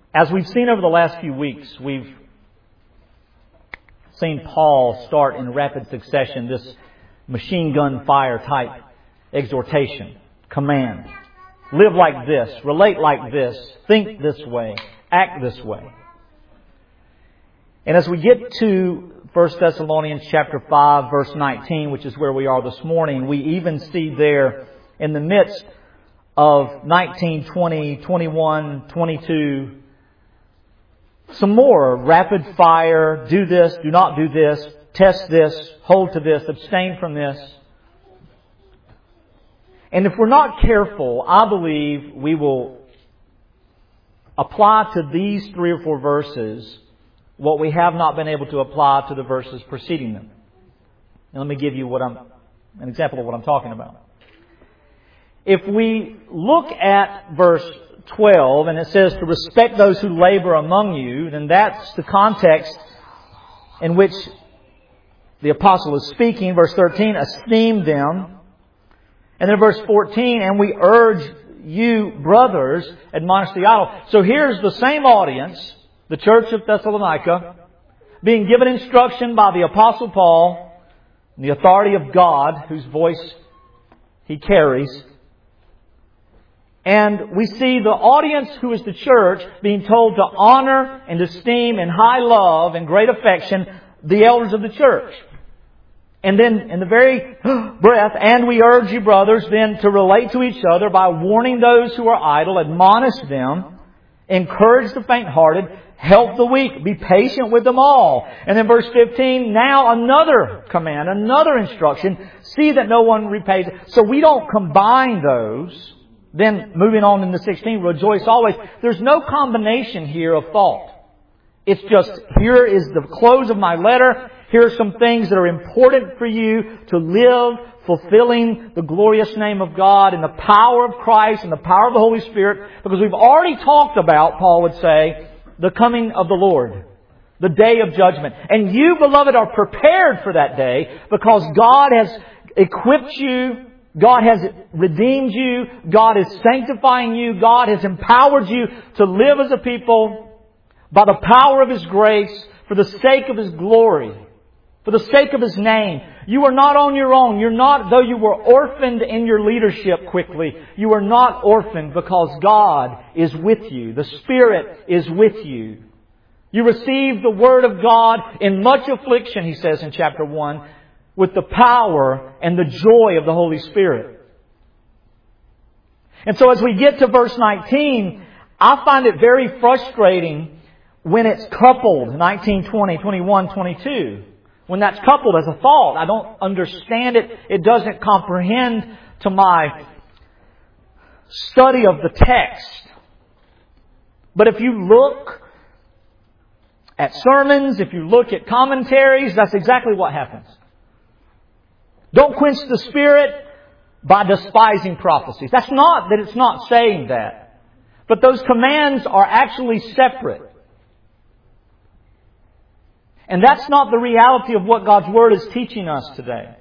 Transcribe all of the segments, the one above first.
As we've seen over the last few weeks, we've seen Paul start in rapid succession this machine gun fire type exhortation, command. Live like this, relate like this, think this way, act this way. And as we get to 1 Thessalonians chapter 5, verse 19, which is where we are this morning, we even see there in the midst of 19, 20, 21, 22, some more rapid fire, do this, do not do this, test this, hold to this, abstain from this. And if we're not careful, I believe we will apply to these 3 or 4 verses what we have not been able to apply to the verses preceding them. And let me give you an example of what I'm talking about. If we look at verse 12, and it says to respect those who labor among you, then that's the context in which the apostle is speaking. Verse 13, esteem them. And then verse 14, and we urge you, brothers, admonish the idle. So here's the same audience, the church of Thessalonica, being given instruction by the apostle Paul, and the authority of God, whose voice he carries. And we see the audience, who is the church, being told to honor and esteem in high love and great affection the elders of the church. And then in the very breath, and we urge you, brothers, then to relate to each other by warning those who are idle, admonish them, encourage the faint-hearted, help the weak, be patient with them all. And then verse 15, now another command, another instruction, see that no one repays. So we don't combine those. Then moving on into 16, rejoice always. There's no combination here of thought. It's just, here is the close of my letter. Here are some things that are important for you to live, fulfilling the glorious name of God and the power of Christ and the power of the Holy Spirit. Because we've already talked about, Paul would say, the coming of the Lord, the day of judgment. And you, beloved, are prepared for that day because God has equipped you. God has redeemed you. God is sanctifying you. God has empowered you to live as a people by the power of His grace, for the sake of His glory, for the sake of His name. You are not on your own. You're not, though you were orphaned in your leadership quickly, you are not orphaned because God is with you. The Spirit is with you. You receive the Word of God in much affliction, he says in chapter 1, with the power and the joy of the Holy Spirit. And so as we get to verse 19, I find it very frustrating when it's coupled, 19, 20, 21, 22. When that's coupled as a thought, I don't understand it. It doesn't comprehend to my study of the text. But if you look at sermons, if you look at commentaries, that's exactly what happens. Don't quench the Spirit by despising prophecies. That's not that it's not saying that. But those commands are actually separate. And that's not the reality of what God's Word is teaching us today.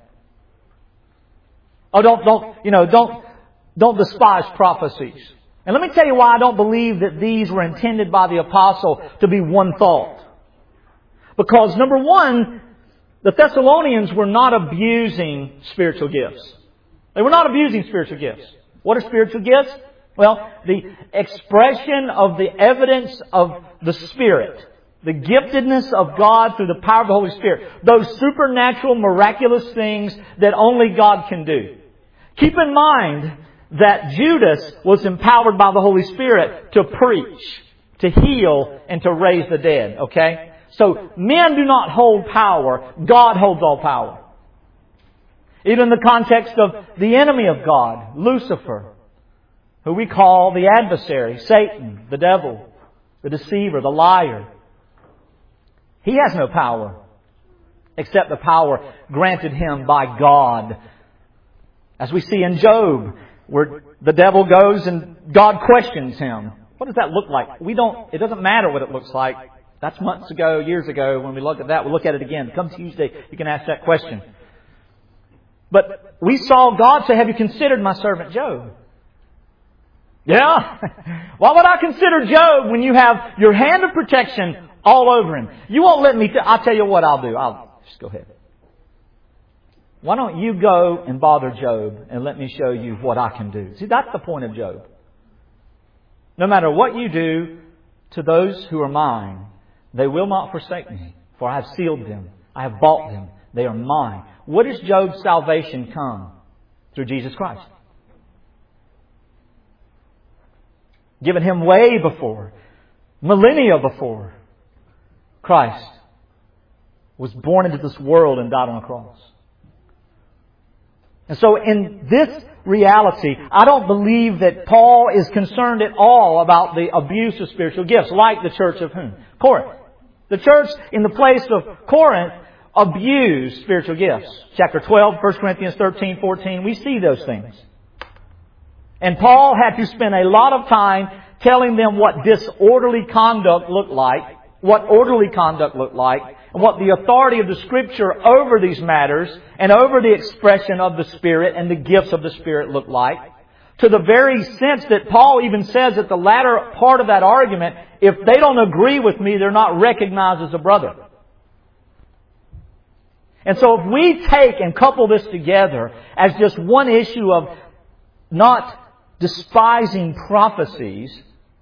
Oh, don't despise prophecies. And let me tell you why I don't believe that these were intended by the apostle to be one thought. Because number one, the Thessalonians were not abusing spiritual gifts. They were not abusing spiritual gifts. What are spiritual gifts? Well, the expression of the evidence of the Spirit. The giftedness of God through the power of the Holy Spirit. Those supernatural, miraculous things that only God can do. Keep in mind that Judas was empowered by the Holy Spirit to preach, to heal, and to raise the dead. Okay? So, men do not hold power. God holds all power. Even in the context of the enemy of God, Lucifer, who we call the adversary, Satan, the devil, the deceiver, the liar. He has no power except the power granted him by God. As we see in Job, where the devil goes and God questions him. What does that look like? It doesn't matter what it looks like. That's months ago, years ago. When we looked at that, we'll look at it again. Come Tuesday, you can ask that question. But we saw God say, have you considered my servant Job? Yeah? Why would I consider Job when you have your hand of protection all over him? You won't let me... I'll tell you what I'll do. I'll just go ahead. Why don't you go and bother Job and let me show you what I can do? See, that's the point of Job. No matter what you do to those who are mine, they will not forsake me, for I have sealed them. I have bought them. They are mine. What does Job's salvation come? Through Jesus Christ. Given him way before, millennia before, Christ was born into this world and died on a cross. And so in this reality, I don't believe that Paul is concerned at all about the abuse of spiritual gifts, like the church of whom? Corinth. The church in the place of Corinth abused spiritual gifts. Chapter 12, 1 Corinthians 13, 14, we see those things. And Paul had to spend a lot of time telling them what disorderly conduct looked like, and what the authority of the Scripture over these matters and over the expression of the Spirit and the gifts of the Spirit look like. To the very sense that Paul even says at the latter part of that argument, if they don't agree with me, they're not recognized as a brother. And so if we take and couple this together as just one issue of not despising prophecies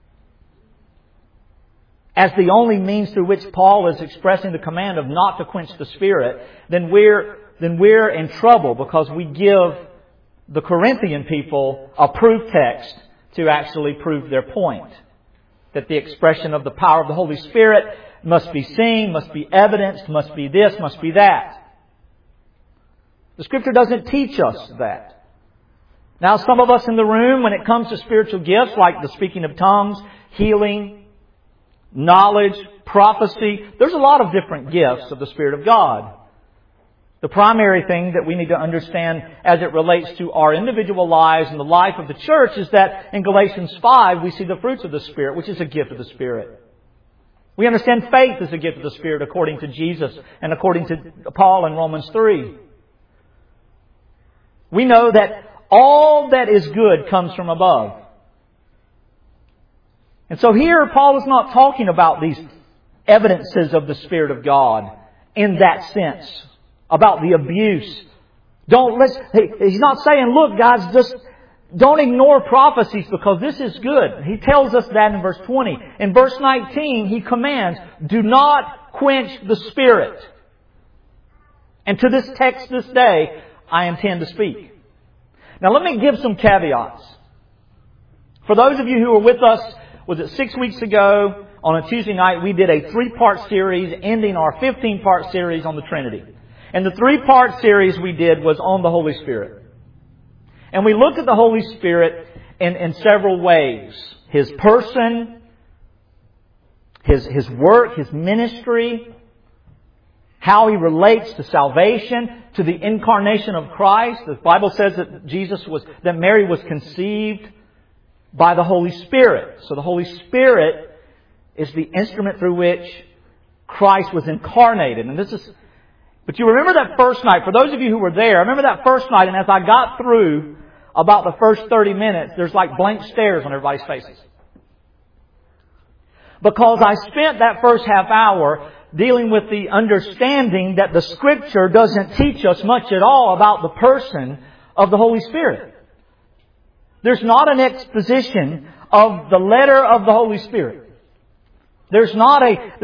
as the only means through which Paul is expressing the command of not to quench the Spirit, then we're in trouble, because we give the Corinthian people a proof text to actually prove their point. That the expression of the power of the Holy Spirit must be seen, must be evidenced, must be this, must be that. The Scripture doesn't teach us that. Now, some of us in the room, when it comes to spiritual gifts like the speaking of tongues, healing, knowledge, prophecy, there's a lot of different gifts of the Spirit of God. The primary thing that we need to understand as it relates to our individual lives and the life of the church is that in Galatians 5 we see the fruits of the Spirit, which is a gift of the Spirit. We understand faith is a gift of the Spirit according to Jesus and according to Paul in Romans 3. We know that all that is good comes from above. And so here Paul is not talking about these evidences of the Spirit of God in that sense, about the abuse. He's not saying, look guys, just don't ignore prophecies because this is good. He tells us that in verse 20. In verse 19, he commands, do not quench the Spirit. And to this text this day, I intend to speak. Now let me give some caveats. For those of you who were with us, was it 6 weeks ago on a Tuesday night, we did a 3-part series ending our 15-part series on the Trinity. And the 3-part series we did was on the Holy Spirit. And we looked at the Holy Spirit in several ways. His person, His work, His ministry, how He relates to salvation, to the incarnation of Christ. The Bible says that Mary was conceived by the Holy Spirit. So the Holy Spirit is the instrument through which Christ was incarnated. But you remember that first night, for those of you who were there, I remember that first night, and as I got through about the first 30 minutes, there's like blank stares on everybody's faces. Because I spent that first half hour dealing with the understanding that the Scripture doesn't teach us much at all about the person of the Holy Spirit. There's not an exposition of the letter of the Holy Spirit. There's not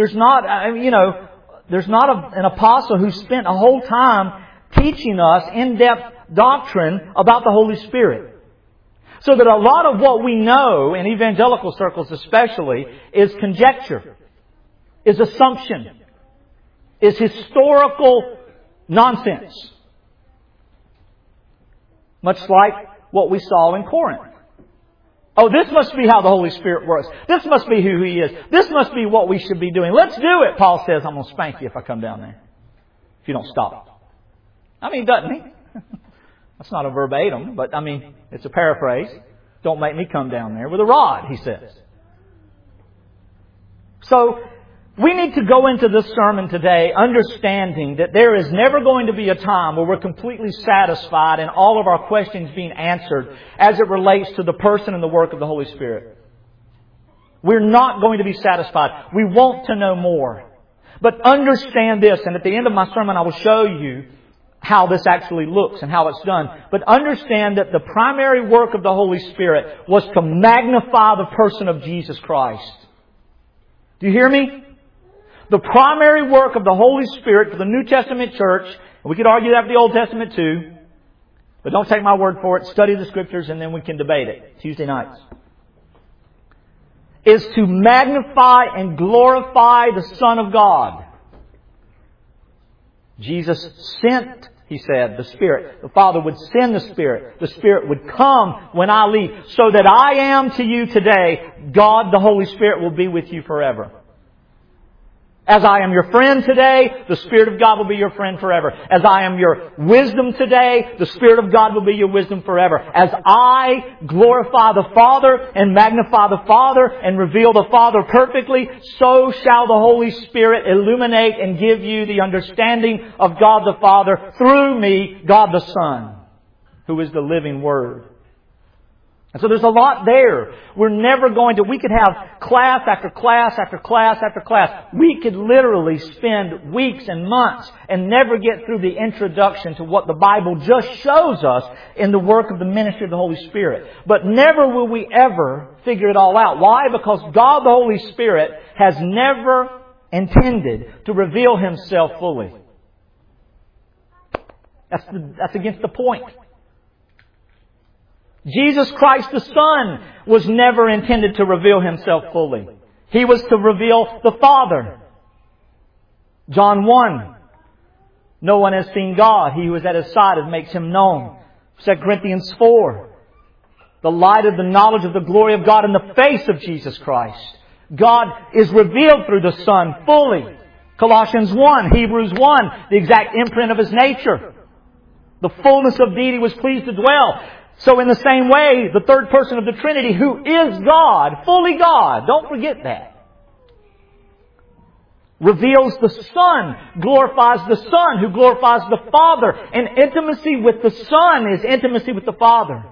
an apostle who spent a whole time teaching us in-depth doctrine about the Holy Spirit. So that a lot of what we know, in evangelical circles especially, is conjecture, is assumption, is historical nonsense. Much like what we saw in Corinth. Oh, this must be how the Holy Spirit works. This must be who He is. This must be what we should be doing. Let's do it. Paul says, I'm going to spank you if I come down there. If you don't stop. I mean, doesn't he? That's not a verbatim, but I mean, it's a paraphrase. Don't make me come down there with a rod, he says. So, We need to go into this sermon today understanding that there is never going to be a time where we're completely satisfied and all of our questions being answered as it relates to the person and the work of the Holy Spirit. We're not going to be satisfied. We want to know more. But understand this, and at the end of my sermon I will show you how this actually looks and how it's done. But understand that the primary work of the Holy Spirit was to magnify the person of Jesus Christ. Do you hear me? The primary work of the Holy Spirit for the New Testament church, and we could argue that for the Old Testament too, but don't take my word for it. Study the Scriptures and then we can debate it Tuesday nights. Is to magnify and glorify the Son of God. Jesus sent, He said, the Spirit. The Father would send the Spirit. The Spirit would come when I leave. So that I am to you today, God the Holy Spirit will be with you forever. As I am your friend today, the Spirit of God will be your friend forever. As I am your wisdom today, the Spirit of God will be your wisdom forever. As I glorify the Father and magnify the Father and reveal the Father perfectly, so shall the Holy Spirit illuminate and give you the understanding of God the Father through me, God the Son, who is the living Word. And so there's a lot there. We could have class after class after class after class. We could literally spend weeks and months and never get through the introduction to what the Bible just shows us in the work of the ministry of the Holy Spirit. But never will we ever figure it all out. Why? Because God the Holy Spirit has never intended to reveal Himself fully. That's against the point. Jesus Christ the Son was never intended to reveal Himself fully. He was to reveal the Father. John 1. No one has seen God. He who is at His side makes Him known. 2 Corinthians 4. The light of the knowledge of the glory of God in the face of Jesus Christ. God is revealed through the Son fully. Colossians 1, Hebrews 1, the exact imprint of His nature. The fullness of deity was pleased to dwell. So in the same way, the third person of the Trinity, who is God, fully God, don't forget that, reveals the Son, glorifies the Son, who glorifies the Father. And intimacy with the Son is intimacy with the Father.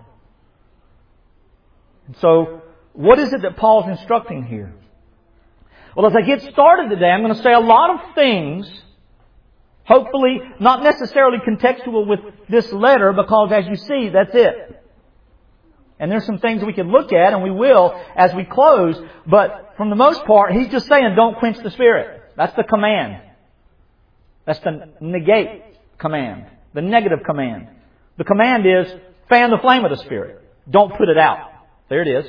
And so, what is it that Paul's instructing here? Well, as I get started today, I'm going to say a lot of things, hopefully not necessarily contextual with this letter, because as you see, that's it. And there's some things we can look at, and we will as we close. But from the most part, he's just saying, don't quench the Spirit. That's the command. That's the negate command. The negative command. The command is, fan the flame of the Spirit. Don't put it out. There it is.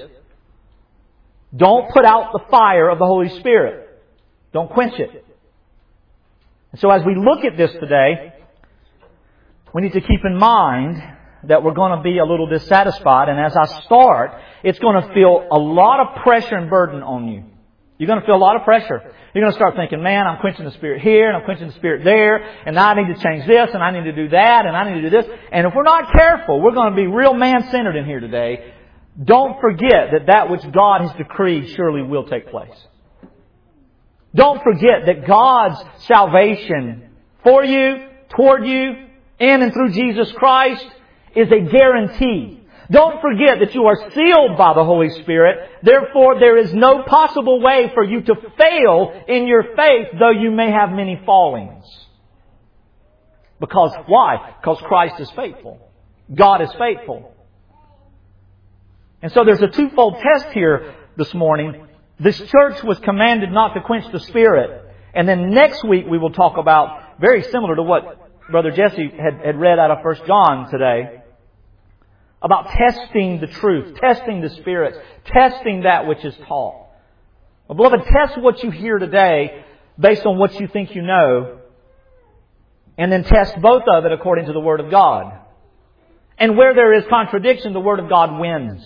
Don't put out the fire of the Holy Spirit. Don't quench it. And so as we look at this today, we need to keep in mind that we're going to be a little dissatisfied. And as I start, it's going to feel a lot of pressure and burden on you. You're going to feel a lot of pressure. You're going to start thinking, man, I'm quenching the Spirit here, and I'm quenching the Spirit there, and I need to change this, and I need to do that, and I need to do this. And if we're not careful, we're going to be real man-centered in here today. Don't forget that which God has decreed surely will take place. Don't forget that God's salvation for you, toward you, in and through Jesus Christ is a guarantee. Don't forget that you are sealed by the Holy Spirit. Therefore, there is no possible way for you to fail in your faith, though you may have many fallings. Because why? Because Christ is faithful. God is faithful. And so there's a twofold test here this morning. This church was commanded not to quench the Spirit. And then next week we will talk about, very similar to what Brother Jesse had read out of 1 John today, about testing the truth, testing the Spirit, testing that which is taught. Well, beloved, test what you hear today based on what you think you know, and then test both of it according to the Word of God. And where there is contradiction, the Word of God wins.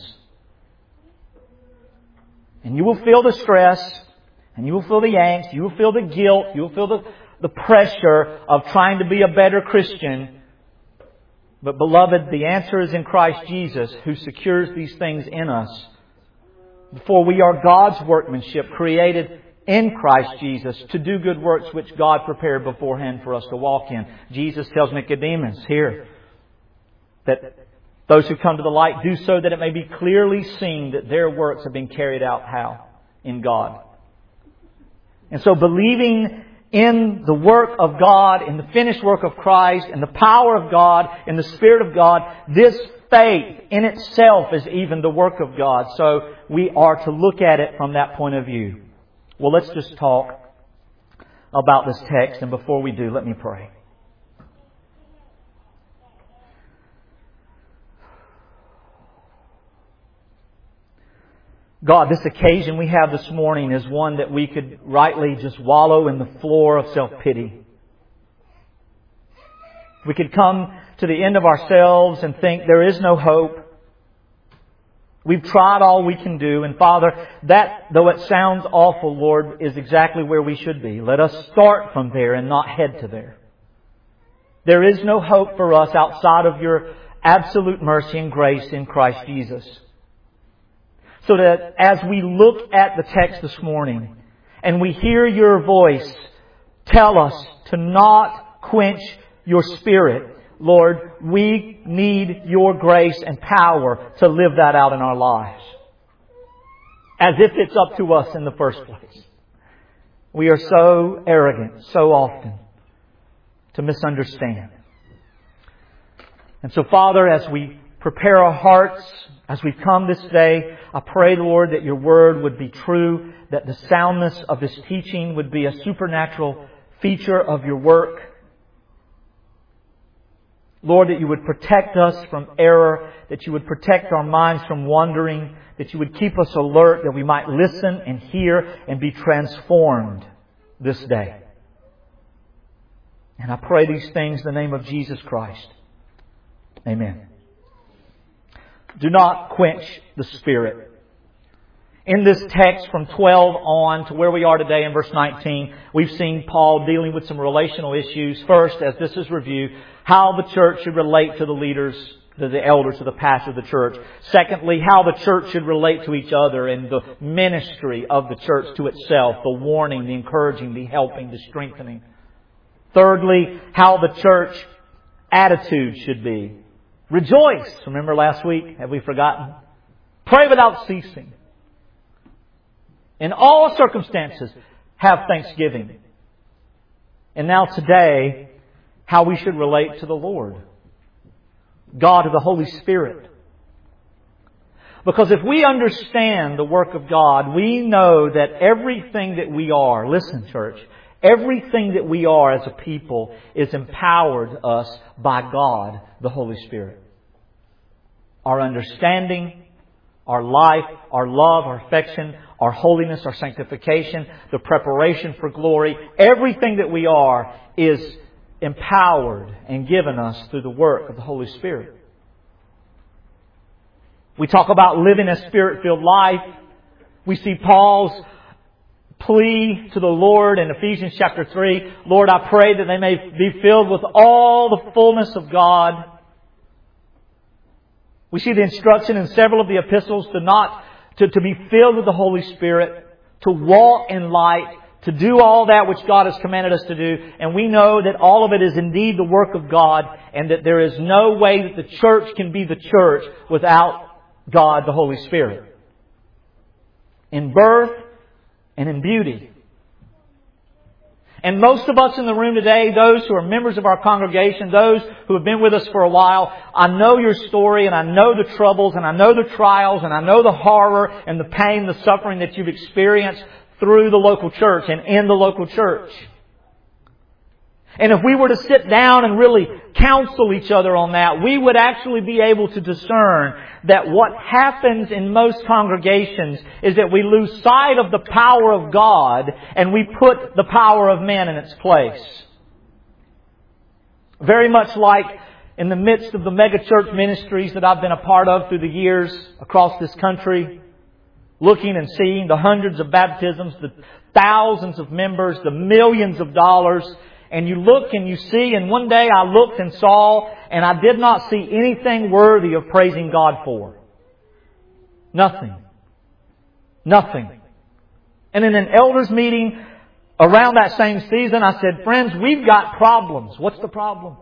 And you will feel the stress, and you will feel the angst, you will feel the guilt, you will feel the pressure of trying to be a better Christian. But beloved, the answer is in Christ Jesus, who secures these things in us. For we are God's workmanship, created in Christ Jesus to do good works which God prepared beforehand for us to walk in. Jesus tells Nicodemus here that those who come to the light do so that it may be clearly seen that their works have been carried out how? In God. And so believing in the work of God, in the finished work of Christ, in the power of God, in the Spirit of God, this faith in itself is even the work of God. So we are to look at it from that point of view. Well, let's just talk about this text. And before we do, let me pray. God, this occasion we have this morning is one that we could rightly just wallow in the floor of self-pity. We could come to the end of ourselves and think there is no hope. We've tried all we can do. And Father, that, though it sounds awful, Lord, is exactly where we should be. Let us start from there and not head to there. There is no hope for us outside of Your absolute mercy and grace in Christ Jesus. So that as we look at the text this morning and we hear Your voice tell us to not quench Your Spirit, Lord, we need Your grace and power to live that out in our lives. As if it's up to us in the first place. We are so arrogant so often to misunderstand. And so, Father, as we prepare our hearts, as we come this day, I pray, Lord, that Your Word would be true, that the soundness of this teaching would be a supernatural feature of Your work. Lord, that You would protect us from error, that You would protect our minds from wandering, that You would keep us alert, that we might listen and hear and be transformed this day. And I pray these things in the name of Jesus Christ. Amen. Do not quench the Spirit. In this text from 12 on to where we are today in verse 19, we've seen Paul dealing with some relational issues. First, as this is reviewed, how the church should relate to the leaders, to the elders, to the pastor of the church. Secondly, how the church should relate to each other and the ministry of the church to itself, the warning, the encouraging, the helping, the strengthening. Thirdly, how the church attitude should be. Rejoice. Remember last week? Have we forgotten? Pray without ceasing. In all circumstances, have thanksgiving. And now today, how we should relate to the Lord. God of the Holy Spirit. Because if we understand the work of God, we know that everything that we are, listen church, everything that we are as a people is empowered us by God, the Holy Spirit. Our understanding, our life, our love, our affection, our holiness, our sanctification, the preparation for glory, everything that we are is empowered and given us through the work of the Holy Spirit. We talk about living a Spirit-filled life. We see Paul's plea to the Lord in Ephesians chapter 3. Lord, I pray that they may be filled with all the fullness of God. We see the instruction in several of the epistles to be filled with the Holy Spirit, to walk in light, to do all that which God has commanded us to do. And we know that all of it is indeed the work of God, and that there is no way that the church can be the church without God, the Holy Spirit. In birth and in beauty. And most of us in the room today, those who are members of our congregation, those who have been with us for a while, I know your story and I know the troubles and I know the trials and I know the horror and the pain, the suffering that you've experienced through the local church and in the local church. And if we were to sit down and really counsel each other on that, we would actually be able to discern that what happens in most congregations is that we lose sight of the power of God and we put the power of man in its place. Very much like in the midst of the megachurch ministries that I've been a part of through the years across this country, looking and seeing the hundreds of baptisms, the thousands of members, the millions of dollars. And you look and you see, and one day I looked and saw, and I did not see anything worthy of praising God for. Nothing. Nothing. And in an elders meeting around that same season, I said, friends, we've got problems. What's the problem?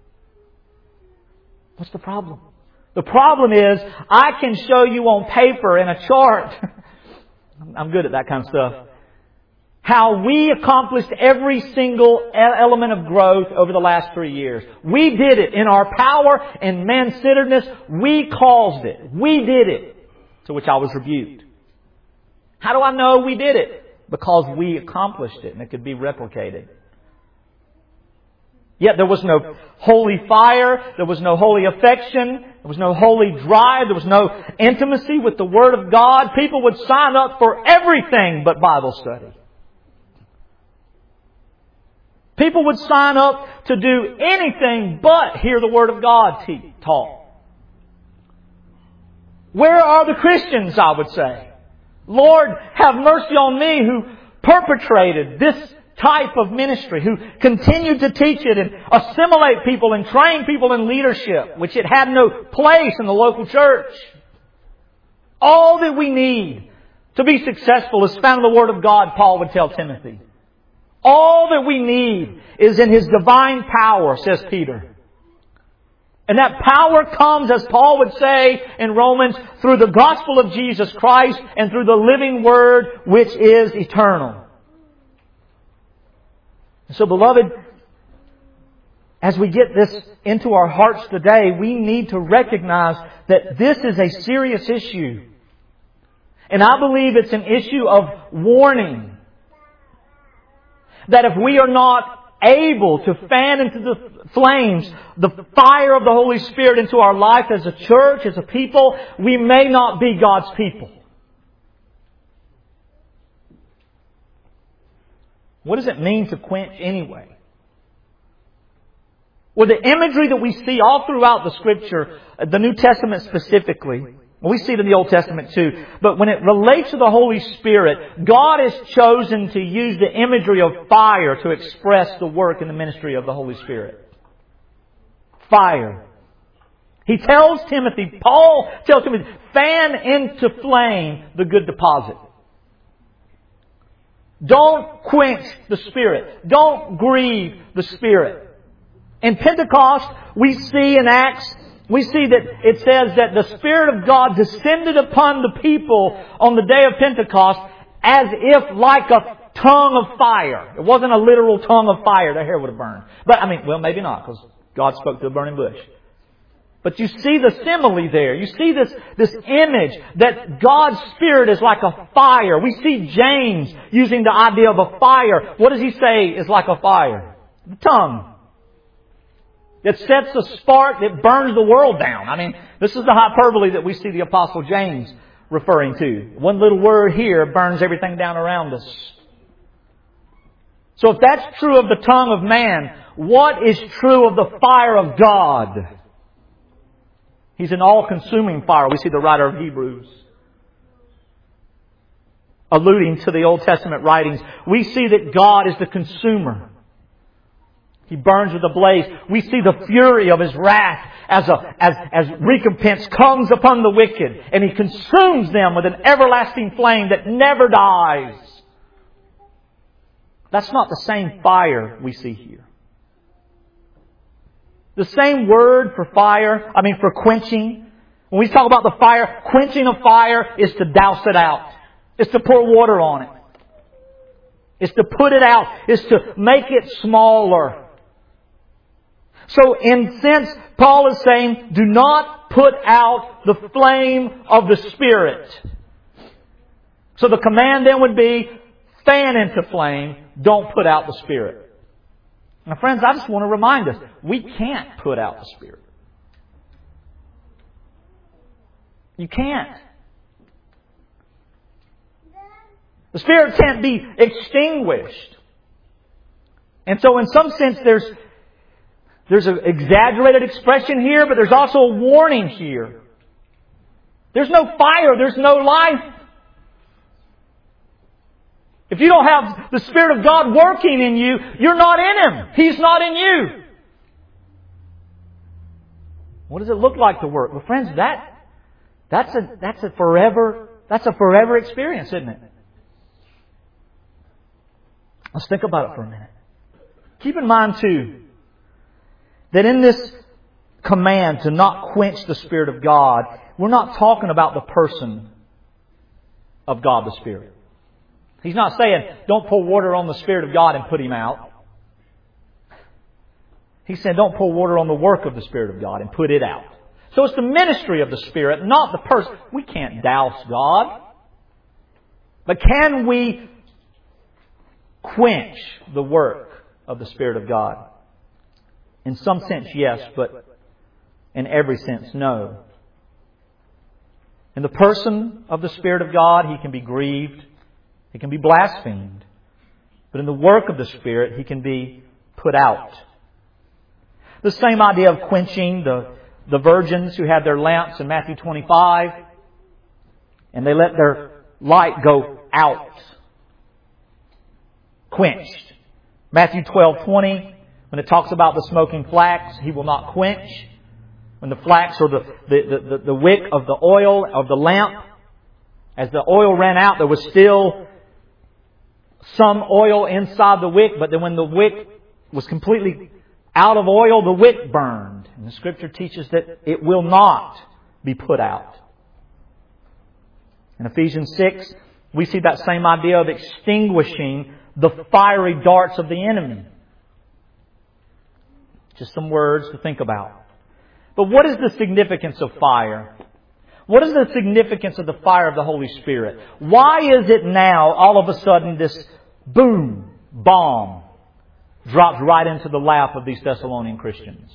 What's the problem? The problem is, I can show you on paper in a chart, I'm good at that kind of stuff, how we accomplished every single element of growth over the last 3 years. We did it in our power and man-centeredness. We caused it. We did it. To which I was rebuked. How do I know we did it? Because we accomplished it and it could be replicated. Yet there was no holy fire, there was no holy affection, there was no holy drive, there was no intimacy with the Word of God. People would sign up for everything but Bible study. People would sign up to do anything but hear the Word of God taught. Where are the Christians, I would say? Lord, have mercy on me who perpetrated this type of ministry, who continued to teach it and assimilate people and train people in leadership, which it had no place in the local church. All that we need to be successful is found in the Word of God, Paul would tell Timothy. All that we need is in His divine power, says Peter. And that power comes, as Paul would say in Romans, through the gospel of Jesus Christ and through the living Word which is eternal. So, beloved, as we get this into our hearts today, we need to recognize that this is a serious issue. And I believe it's an issue of warning. That if we are not able to fan into the flames the fire of the Holy Spirit into our life as a church, as a people, we may not be God's people. What does it mean to quench anyway? Well, the imagery that we see all throughout the Scripture, the New Testament specifically, we see it in the Old Testament too, but when it relates to the Holy Spirit, God has chosen to use the imagery of fire to express the work and the ministry of the Holy Spirit. Fire. He tells Timothy, Paul tells Timothy, fan into flame the good deposit. Don't quench the Spirit. Don't grieve the Spirit. In Pentecost, we see in Acts, we see that it says that the Spirit of God descended upon the people on the day of Pentecost as if like a tongue of fire. It wasn't a literal tongue of fire. Their hair would have burned. But, maybe not, because God spoke to a burning bush. But you see the simile there. You see this image that God's Spirit is like a fire. We see James using the idea of a fire. What does he say is like a fire? The tongue. It sets a spark that burns the world down. This is the hyperbole that we see the Apostle James referring to. One little word here burns everything down around us. So if that's true of the tongue of man, what is true of the fire of God? He's an all-consuming fire. We see the writer of Hebrews alluding to the Old Testament writings. We see that God is the consumer. He burns with a blaze. We see the fury of His wrath as recompense comes upon the wicked. And He consumes them with an everlasting flame that never dies. That's not the same fire we see here. The same word for fire, for quenching. When we talk about the fire, quenching a fire is to douse it out. It's to pour water on it. It's to put it out. It's to make it smaller. So in sense, Paul is saying, do not put out the flame of the Spirit. So the command then would be, fan into flame, don't put out the Spirit. Now friends, I just want to remind us, we can't put out the Spirit. You can't. The Spirit can't be extinguished. And so in some sense there's an exaggerated expression here, but there's also a warning here. There's no fire, there's no life. If you don't have the Spirit of God working in you, you're not in Him. He's not in you. What does it look like to work? Well, friends, that's a forever experience, isn't it? Let's think about it for a minute. Keep in mind too, that in this command to not quench the Spirit of God, we're not talking about the person of God the Spirit. He's not saying, don't pour water on the Spirit of God and put Him out. He said, don't pour water on the work of the Spirit of God and put it out. So it's the ministry of the Spirit, not the person. We can't douse God. But can we quench the work of the Spirit of God? In some sense, yes, but in every sense, no. In the person of the Spirit of God, He can be grieved. He can be blasphemed. But in the work of the Spirit, He can be put out. The same idea of quenching the virgins who had their lamps in Matthew 25, and they let their light go out. Quenched. Matthew 12:20, when it talks about the smoking flax, He will not quench. When the flax or the wick of the oil of the lamp, as the oil ran out, there was still some oil inside the wick, but then when the wick was completely out of oil, the wick burned. And the Scripture teaches that it will not be put out. In Ephesians 6, we see that same idea of extinguishing the fiery darts of the enemy. Just some words to think about. But what is the significance of fire? What is the significance of the fire of the Holy Spirit? Why is it now, all of a sudden, this boom, bomb dropped right into the lap of these Thessalonian Christians?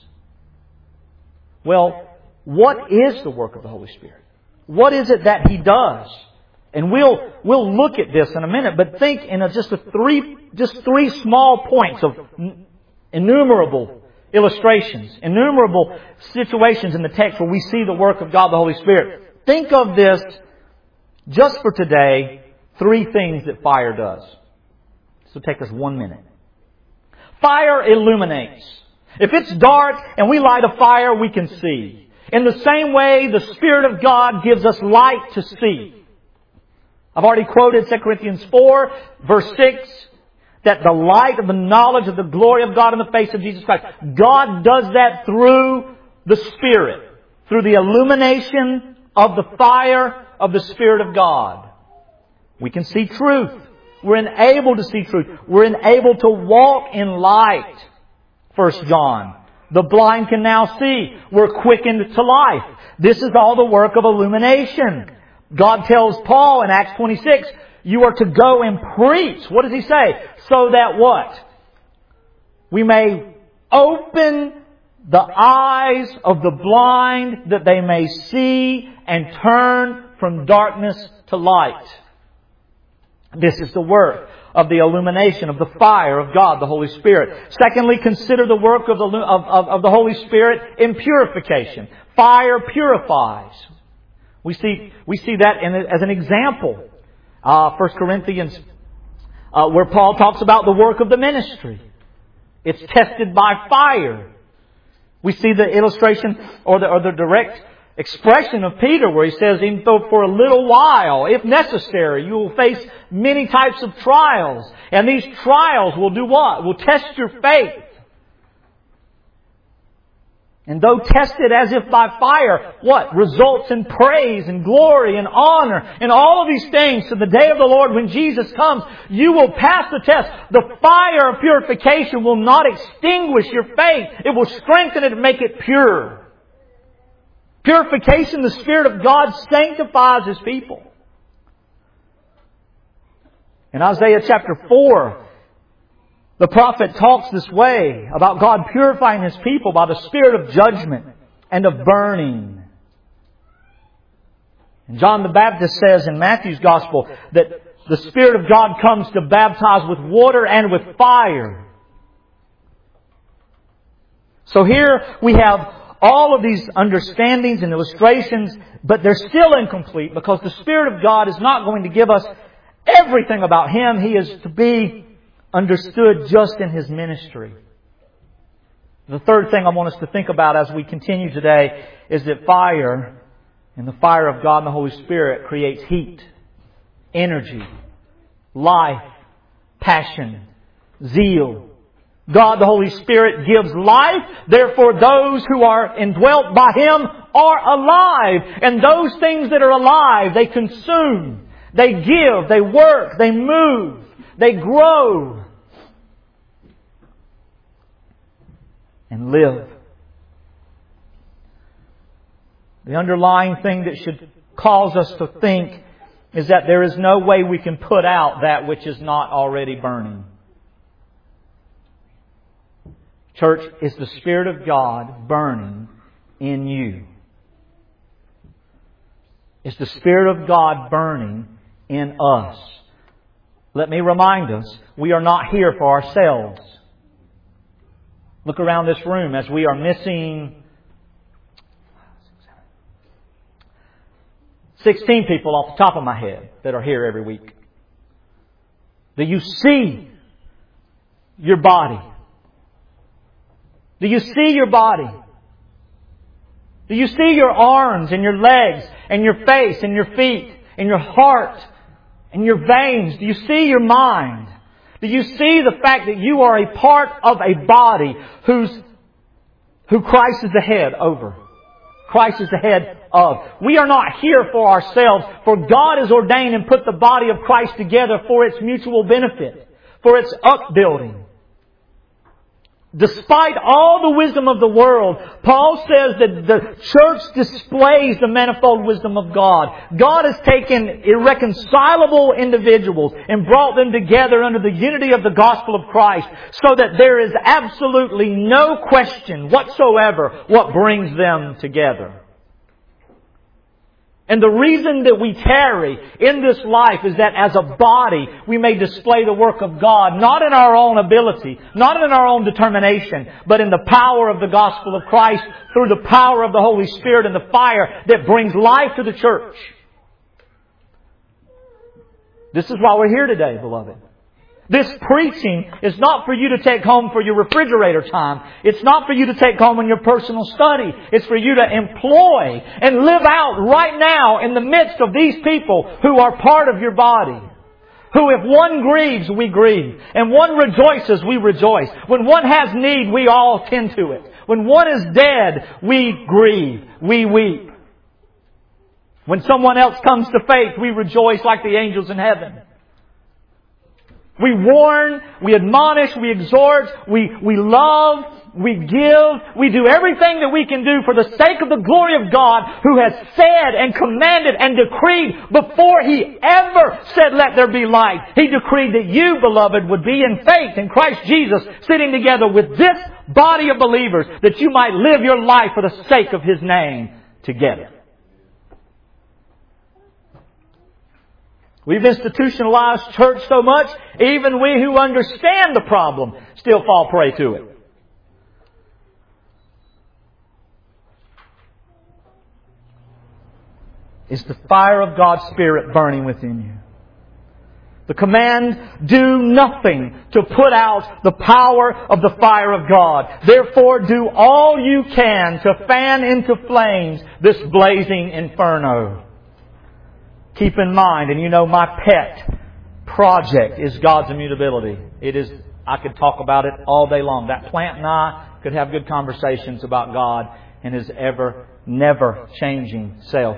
Well, what is the work of the Holy Spirit? What is it that He does? And we'll look at this in a minute, but think in just three small points of innumerable illustrations, innumerable situations in the text where we see the work of God the Holy Spirit. Think of this, just for today, 3 things that fire does. This will take us 1 minute. Fire illuminates. If it's dark and we light a fire, we can see. In the same way, the Spirit of God gives us light to see. I've already quoted 2 Corinthians 4, verse 6, that the light of the knowledge of the glory of God in the face of Jesus Christ. God does that through the Spirit, through the illumination of the fire of the Spirit of God. We can see truth. We're enabled to see truth. We're enabled to walk in light. 1 John. The blind can now see. We're quickened to life. This is all the work of illumination. God tells Paul in Acts 26, you are to go and preach. What does He say? So that what? We may open the eyes of the blind, that they may see and turn from darkness to light. This is the work of the illumination of the fire of God, the Holy Spirit. Secondly, consider the work of the Holy Spirit in purification. Fire purifies. We see that as an example. 1 Corinthians, where Paul talks about the work of the ministry. It's tested by fire. We see the illustration or the direct expression of Peter where he says, even though for a little while, if necessary, you will face many types of trials. And these trials will do what? Will test your faith. And though tested as if by fire, what? Results in praise and glory and honor and all of these things to the day of the Lord when Jesus comes. You will pass the test. The fire of purification will not extinguish your faith. It will strengthen it and make it pure. Purification, the Spirit of God sanctifies His people. In Isaiah chapter 4, the prophet talks this way about God purifying His people by the spirit of judgment and of burning. And John the Baptist says in Matthew's Gospel that the Spirit of God comes to baptize with water and with fire. So here we have all of these understandings and illustrations, but they're still incomplete because the Spirit of God is not going to give us everything about Him. He is to be understood just in His ministry. The third thing I want us to think about as we continue today is that fire and the fire of God and the Holy Spirit creates heat, energy, life, passion, zeal. God the Holy Spirit gives life. Therefore those who are indwelt by Him are alive. And those things that are alive, they consume, they give, they work, they move, they grow, and live. The underlying thing that should cause us to think is that there is no way we can put out that which is not already burning. Church, is the Spirit of God burning in you? Is the Spirit of God burning in us? Let me remind us, we are not here for ourselves. Look around this room as we are missing 16 people off the top of my head that are here every week. Do you see your body? Do you see your body? Do you see your arms and your legs and your face and your feet and your heart and your veins? Do you see your mind? Do you see the fact that you are a part of a body who Christ is the head over? Christ is the head of. We are not here for ourselves, for God has ordained and put the body of Christ together for its mutual benefit, for its upbuilding. Despite all the wisdom of the world, Paul says that the church displays the manifold wisdom of God. God has taken irreconcilable individuals and brought them together under the unity of the gospel of Christ, so that there is absolutely no question whatsoever what brings them together. And the reason that we tarry in this life is that as a body we may display the work of God, not in our own ability, not in our own determination, but in the power of the gospel of Christ, through the power of the Holy Spirit and the fire that brings life to the church. This is why we're here today, beloved. This preaching is not for you to take home for your refrigerator time. It's not for you to take home in your personal study. It's for you to employ and live out right now in the midst of these people who are part of your body. Who, if one grieves, we grieve. And one rejoices, we rejoice. When one has need, we all tend to it. When one is dead, we grieve. We weep. When someone else comes to faith, we rejoice like the angels in heaven. We warn, we admonish, we exhort, we love, we give, we do everything that we can do for the sake of the glory of God, who has said and commanded and decreed before He ever said, "Let there be light." He decreed that you, beloved, would be in faith in Christ Jesus, sitting together with this body of believers, that you might live your life for the sake of His name together. We've institutionalized church so much, even we who understand the problem still fall prey to it. Is the fire of God's Spirit burning within you? The command, do nothing to put out the power of the fire of God. Therefore, do all you can to fan into flames this blazing inferno. Keep in mind, and you know my pet project is God's immutability. It is, I could talk about it all day long. That plant and I could have good conversations about God and His never changing self.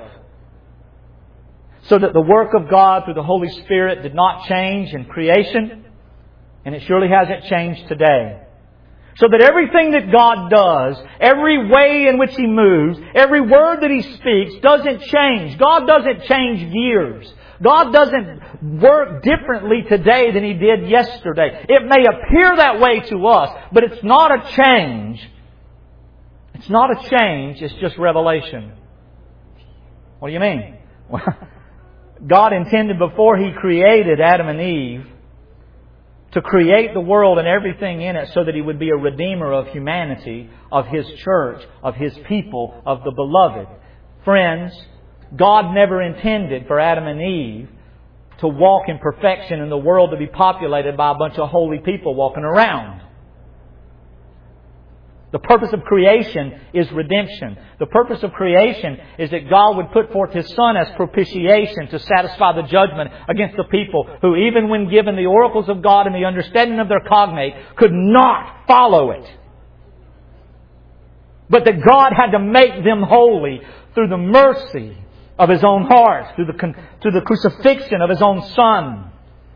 So that the work of God through the Holy Spirit did not change in creation, and it surely hasn't changed today. So that everything that God does, every way in which He moves, every word that He speaks doesn't change. God doesn't change gears. God doesn't work differently today than He did yesterday. It may appear that way to us, but it's not a change. It's not a change, it's just revelation. What do you mean? Well, God intended before He created Adam and Eve to create the world and everything in it so that He would be a redeemer of humanity, of His church, of His people, of the beloved. Friends, God never intended for Adam and Eve to walk in perfection and the world to be populated by a bunch of holy people walking around. The purpose of creation is redemption. The purpose of creation is that God would put forth His Son as propitiation to satisfy the judgment against the people who, even when given the oracles of God and the understanding of their cognate, could not follow it. But that God had to make them holy through the mercy of His own heart, through the crucifixion of His own Son.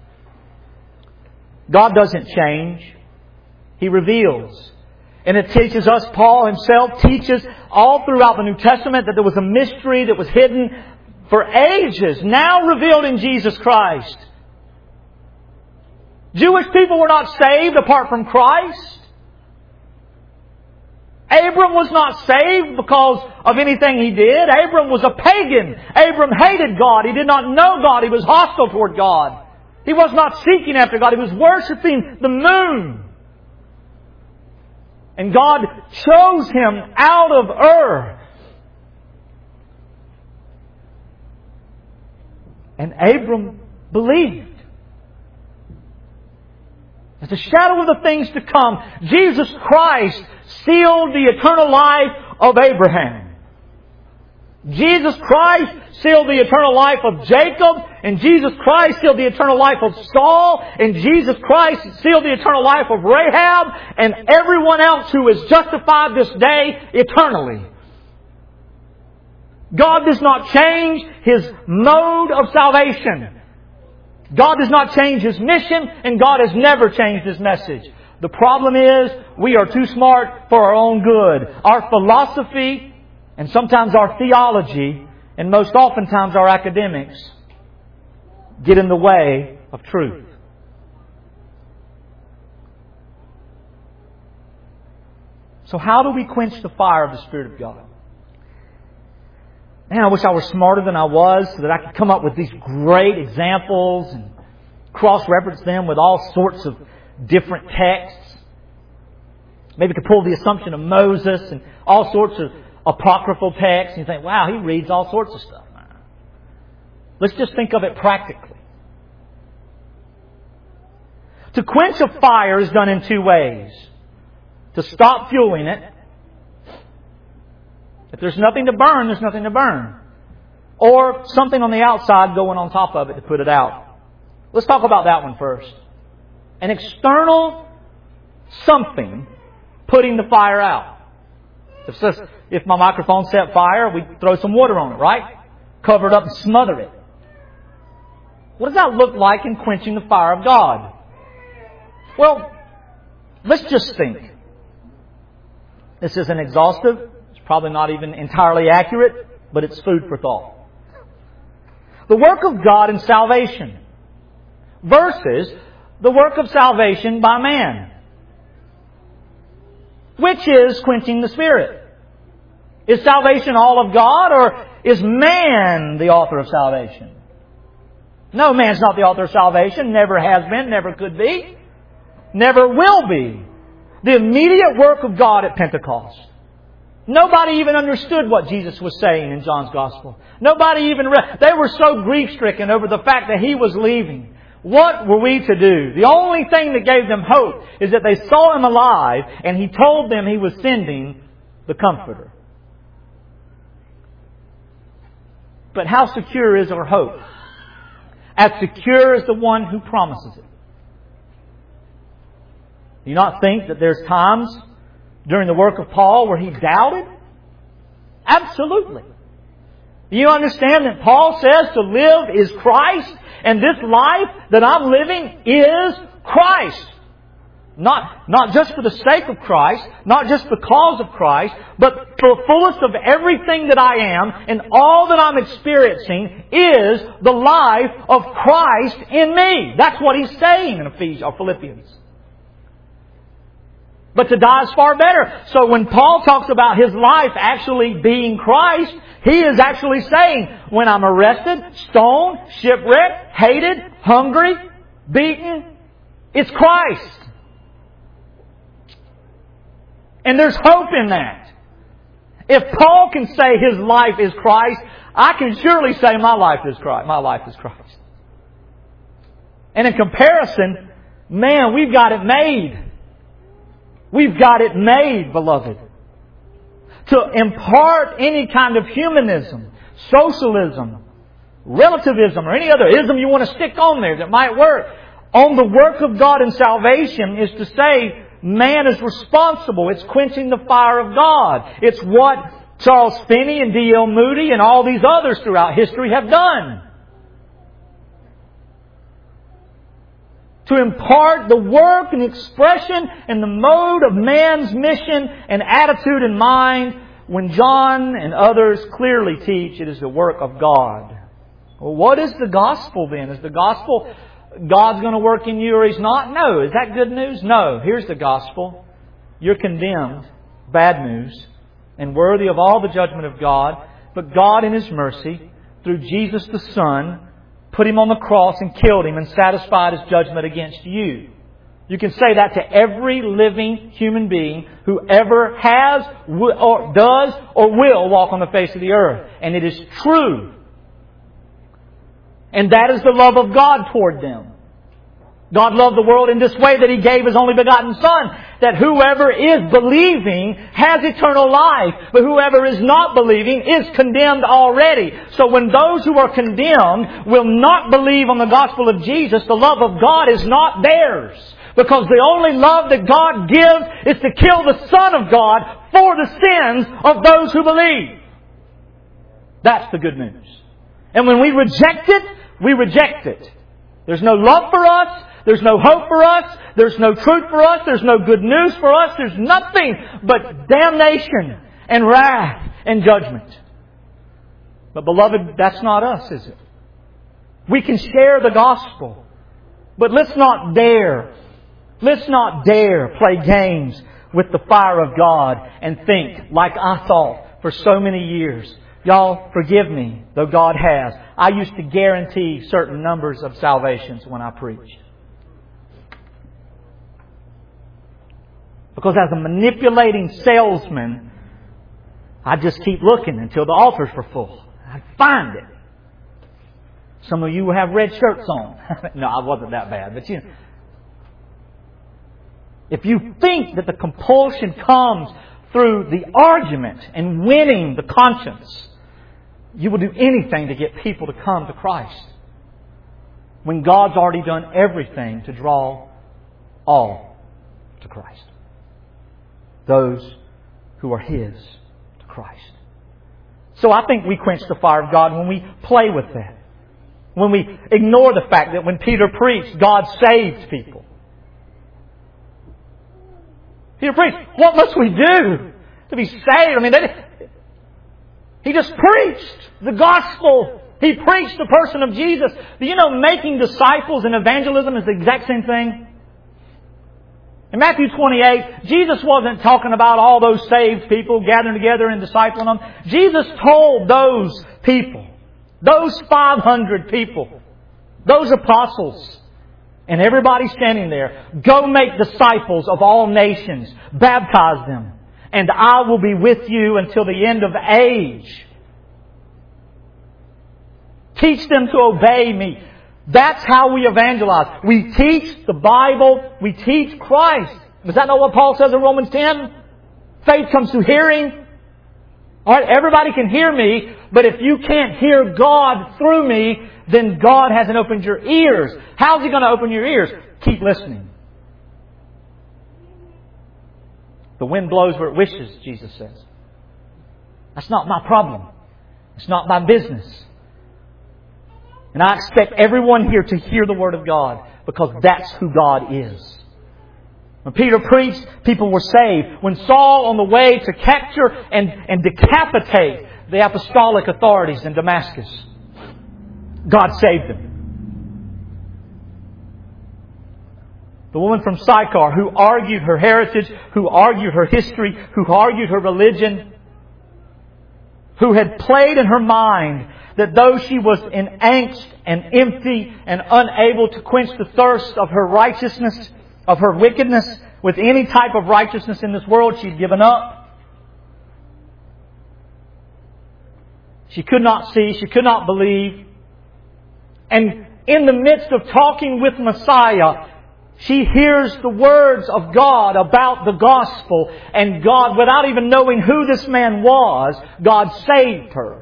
God doesn't change. He reveals. And it teaches us, Paul himself teaches all throughout the New Testament, that there was a mystery that was hidden for ages, now revealed in Jesus Christ. Jewish people were not saved apart from Christ. Abram was not saved because of anything he did. Abram was a pagan. Abram hated God. He did not know God. He was hostile toward God. He was not seeking after God. He was worshiping the moon. And God chose him out of Ur. And Abram believed. As a shadow of the things to come, Jesus Christ sealed the eternal life of Abraham. Jesus Christ sealed the eternal life of Jacob, and Jesus Christ sealed the eternal life of Saul, and Jesus Christ sealed the eternal life of Rahab, and everyone else who is justified this day eternally. God does not change His mode of salvation. God does not change His mission, and God has never changed His message. The problem is, we are too smart for our own good. Our philosophy, and sometimes our theology, and most oftentimes our academics, get in the way of truth. So how do we quench the fire of the Spirit of God? Man, I wish I were smarter than I was so that I could come up with these great examples and cross-reference them with all sorts of different texts. Maybe could pull the assumption of Moses and all sorts of apocryphal texts. And you think, wow, he reads all sorts of stuff. Let's just think of it practically. To quench a fire is done in two ways. To stop fueling it. If there's nothing to burn, there's nothing to burn. Or something on the outside going on top of it to put it out. Let's talk about that one first. An external something putting the fire out. If my microphone set fire, we throw some water on it, right? Cover it up and smother it. What does that look like in quenching the fire of God? Well, let's just think. This isn't exhaustive. It's probably not even entirely accurate, but it's food for thought. The work of God in salvation versus the work of salvation by man. Which is quenching the Spirit? Is salvation all of God, or is man the author of salvation? No, man's not the author of salvation. Never has been, never could be, never will be. The immediate work of God at Pentecost. Nobody even understood what Jesus was saying in John's Gospel. Nobody even they were so grief-stricken over the fact that He was leaving. What were we to do? The only thing that gave them hope is that they saw Him alive and He told them He was sending the Comforter. But how secure is our hope? As secure as the one who promises it. Do you not think that there's times during the work of Paul where he doubted? Absolutely. Do you understand that Paul says to live is Christ, and this life that I'm living is Christ? Not just for the sake of Christ, not just because of Christ, but for the fullest of everything that I am and all that I'm experiencing is the life of Christ in me. That's what he's saying in Philippians. But to die is far better. So when Paul talks about his life actually being Christ, he is actually saying, when I'm arrested, stoned, shipwrecked, hated, hungry, beaten, it's Christ. And there's hope in that. If Paul can say his life is Christ, I can surely say my life is Christ. My life is Christ. And in comparison, man, we've got it made. We've got it made, beloved. To impart any kind of humanism, socialism, relativism, or any other ism you want to stick on there that might work on the work of God in salvation is to say man is responsible. It's quenching the fire of God. It's what Charles Finney and D.L. Moody and all these others throughout history have done. To impart the work and expression and the mode of man's mission and attitude and mind, when John and others clearly teach it is the work of God. Well, what is the gospel then? Is the gospel God's going to work in you or He's not? No. Is that good news? No. Here's the gospel. You're condemned. Bad news. And worthy of all the judgment of God. But God in His mercy, through Jesus the Son, put Him on the cross and killed Him and satisfied His judgment against you. You can say that to every living human being who ever has, or does, or will walk on the face of the earth. And it is true. And that is the love of God toward them. God loved the world in this way that He gave His only begotten Son, that whoever is believing has eternal life, but whoever is not believing is condemned already. So when those who are condemned will not believe on the gospel of Jesus, the love of God is not theirs. Because the only love that God gives is to kill the Son of God for the sins of those who believe. That's the good news. And when we reject it, we reject it. There's no love for us. There's no hope for us. There's no truth for us. There's no good news for us. There's nothing but damnation and wrath and judgment. But beloved, that's not us, is it? We can share the gospel. But let's not dare play games with the fire of God and think like I thought for so many years. Y'all, forgive me, though God has. I used to guarantee certain numbers of salvations when I preached. Because as a manipulating salesman, I'd just keep looking until the altars were full. I'd find it. Some of you have red shirts on. No, I wasn't that bad, but you know. If you think that the compulsion comes through the argument and winning the conscience, you will do anything to get people to come to Christ. When God's already done everything to draw all to Christ. Those who are His to Christ. So I think we quench the fire of God when we play with that. When we ignore the fact that when Peter preached, God saved people. Peter preached, what must we do to be saved? I mean, he just preached the gospel. He preached the person of Jesus. Do you know making disciples and evangelism is the exact same thing? In Matthew 28, Jesus wasn't talking about all those saved people gathering together and discipling them. Jesus told those people, those 500 people, those apostles, and everybody standing there, go make disciples of all nations, baptize them, and I will be with you until the end of age. Teach them to obey me. That's how we evangelize. We teach the Bible. We teach Christ. Is that not what Paul says in Romans 10? Faith comes through hearing. All right, everybody can hear me, but if you can't hear God through me, then God hasn't opened your ears. How's He going to open your ears? Keep listening. The wind blows where it wishes, Jesus says. That's not my problem. It's not my business. And I expect everyone here to hear the Word of God because that's who God is. When Peter preached, people were saved. When Saul, on the way to capture and decapitate the apostolic authorities in Damascus, God saved them. The woman from Sychar who argued her heritage, who argued her history, who argued her religion, who had played in her mind that though she was in angst and empty and unable to quench the thirst of her righteousness, of her wickedness, with any type of righteousness in this world, she'd given up. She could not see, she could not believe. And in the midst of talking with Messiah, She hears the words of God about the gospel, and God, without even knowing who this man was, God saved her.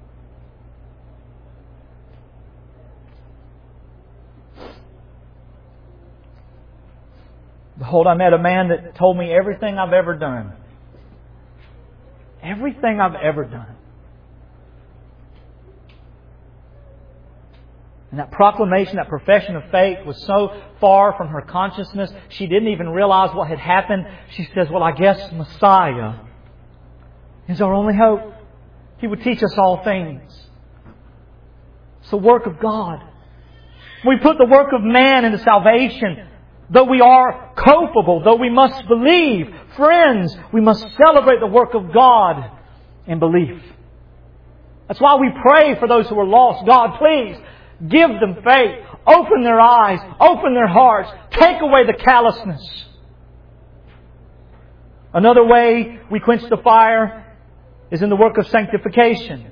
Behold, I met a man that told me everything I've ever done. Everything I've ever done. And that proclamation, that profession of faith was so far from her consciousness, she didn't even realize what had happened. She says, well, I guess Messiah is our only hope. He would teach us all things. It's the work of God. We put the work of man into salvation. Though we are culpable, though we must believe, friends, we must celebrate the work of God in belief. That's why we pray for those who are lost. God, please, give them faith. Open their eyes. Open their hearts. Take away the callousness. Another way we quench the fire is in the work of sanctification.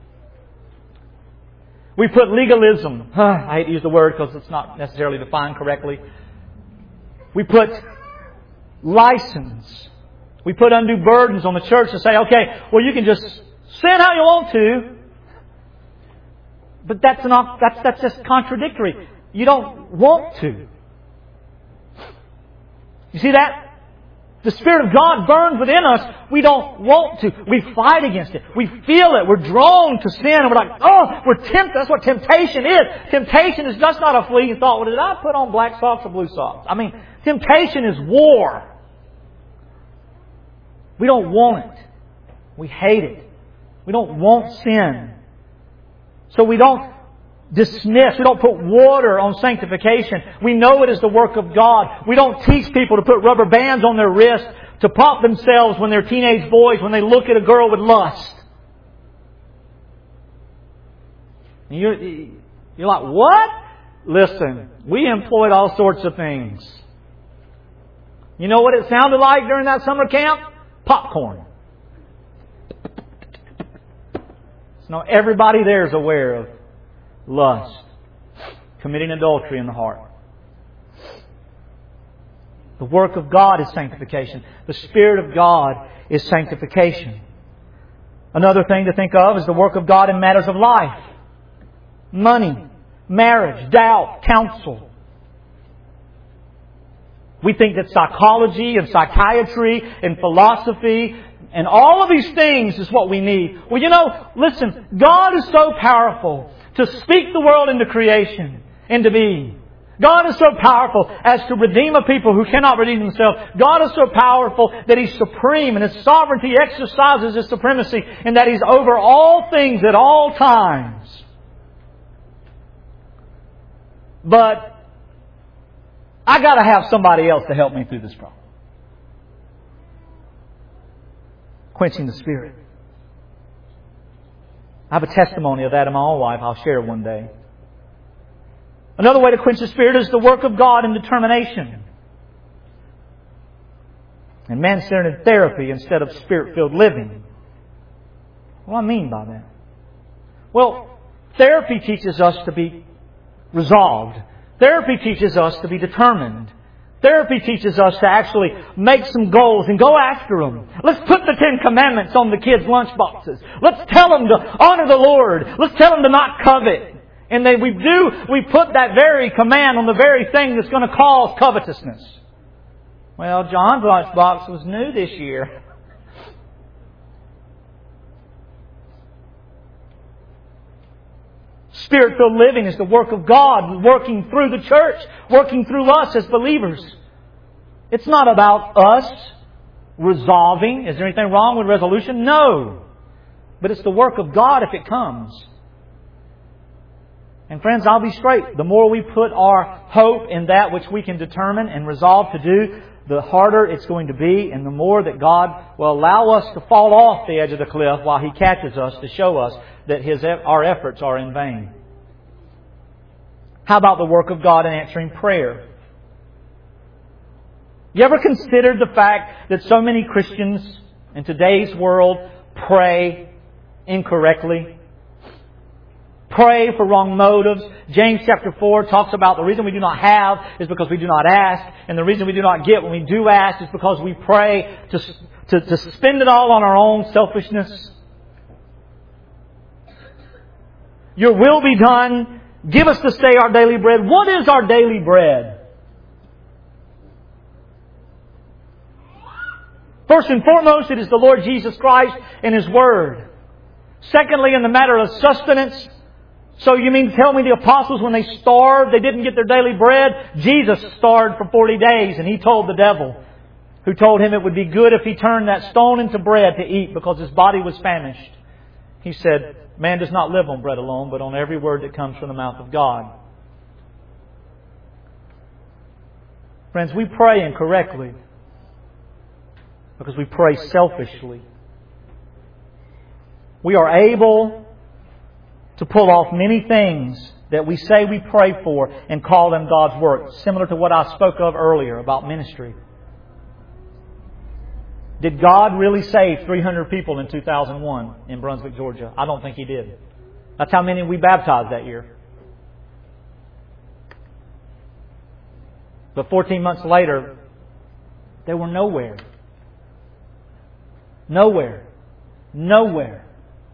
We put legalism. I hate to use the word because it's not necessarily defined correctly. We put license. We put undue burdens on the church to say, okay, well, you can just sin how you want to. But that's just contradictory. You don't want to. You see that? The Spirit of God burns within us. We don't want to. We fight against it. We feel it. We're drawn to sin. And we're like, oh, we're tempted. That's what temptation is. Temptation is just not a fleeting thought. Well, did I put on black socks or blue socks? I mean, temptation is war. We don't want it. We hate it. We don't want sin. So we don't dismiss. We don't put water on sanctification. We know it is the work of God. We don't teach people to put rubber bands on their wrists to pop themselves when they're teenage boys when they look at a girl with lust. You're like, what? Listen, we employed all sorts of things. You know what it sounded like during that summer camp? Popcorn. So now everybody there is aware of lust, committing adultery in the heart. The work of God is sanctification. The Spirit of God is sanctification. Another thing to think of is the work of God in matters of life. Money, marriage, doubt, counsel. We think that psychology and psychiatry and philosophy and all of these things is what we need. Well, you know, listen, God is so powerful to speak the world into creation, into being. God is so powerful as to redeem a people who cannot redeem themselves. God is so powerful that He's supreme and His sovereignty exercises His supremacy and that He's over all things at all times. But I got to have somebody else to help me through this problem. Quenching the Spirit. I have a testimony of that in my own life. I'll share it one day. Another way to quench the Spirit is the work of God in determination. And man-centered therapy instead of Spirit-filled living. What do I mean by that? Well, therapy teaches us to be resolved. Therapy teaches us to be determined. Therapy teaches us to actually make some goals and go after them. Let's put the 10 Commandments on the kids' lunch boxes. Let's tell them to honor the Lord. Let's tell them to not covet. And we put that very command on the very thing that's going to cause covetousness. Well, John's lunchbox was new this year. Spirit-filled living is the work of God working through the church, working through us as believers. It's not about us resolving. Is there anything wrong with resolution? No. But it's the work of God if it comes. And friends, I'll be straight. The more we put our hope in that which we can determine and resolve to do, the harder it's going to be, and the more that God will allow us to fall off the edge of the cliff while He catches us to show us that our efforts are in vain. How about the work of God in answering prayer? You ever considered the fact that so many Christians in today's world pray incorrectly? pray for wrong motives. James chapter 4 talks about the reason we do not have is because we do not ask. And the reason we do not get when we do ask is because we pray to spend it all on our own selfishness. Your will be done. Give us this day our daily bread. What is our daily bread? First and foremost, it is the Lord Jesus Christ and His Word. Secondly, in the matter of sustenance, so you mean to tell me the apostles, when they starved, they didn't get their daily bread? Jesus starved for 40 days, and He told the devil, who told Him it would be good if He turned that stone into bread to eat because His body was famished. He said, man does not live on bread alone, but on every word that comes from the mouth of God. Friends, we pray incorrectly because we pray selfishly. We are able to pull off many things that we say we pray for and call them God's work, similar to what I spoke of earlier about ministry. Did God really save 300 people in 2001 in Brunswick, Georgia? I don't think He did. That's how many we baptized that year. But 14 months later, they were nowhere. Nowhere. Nowhere.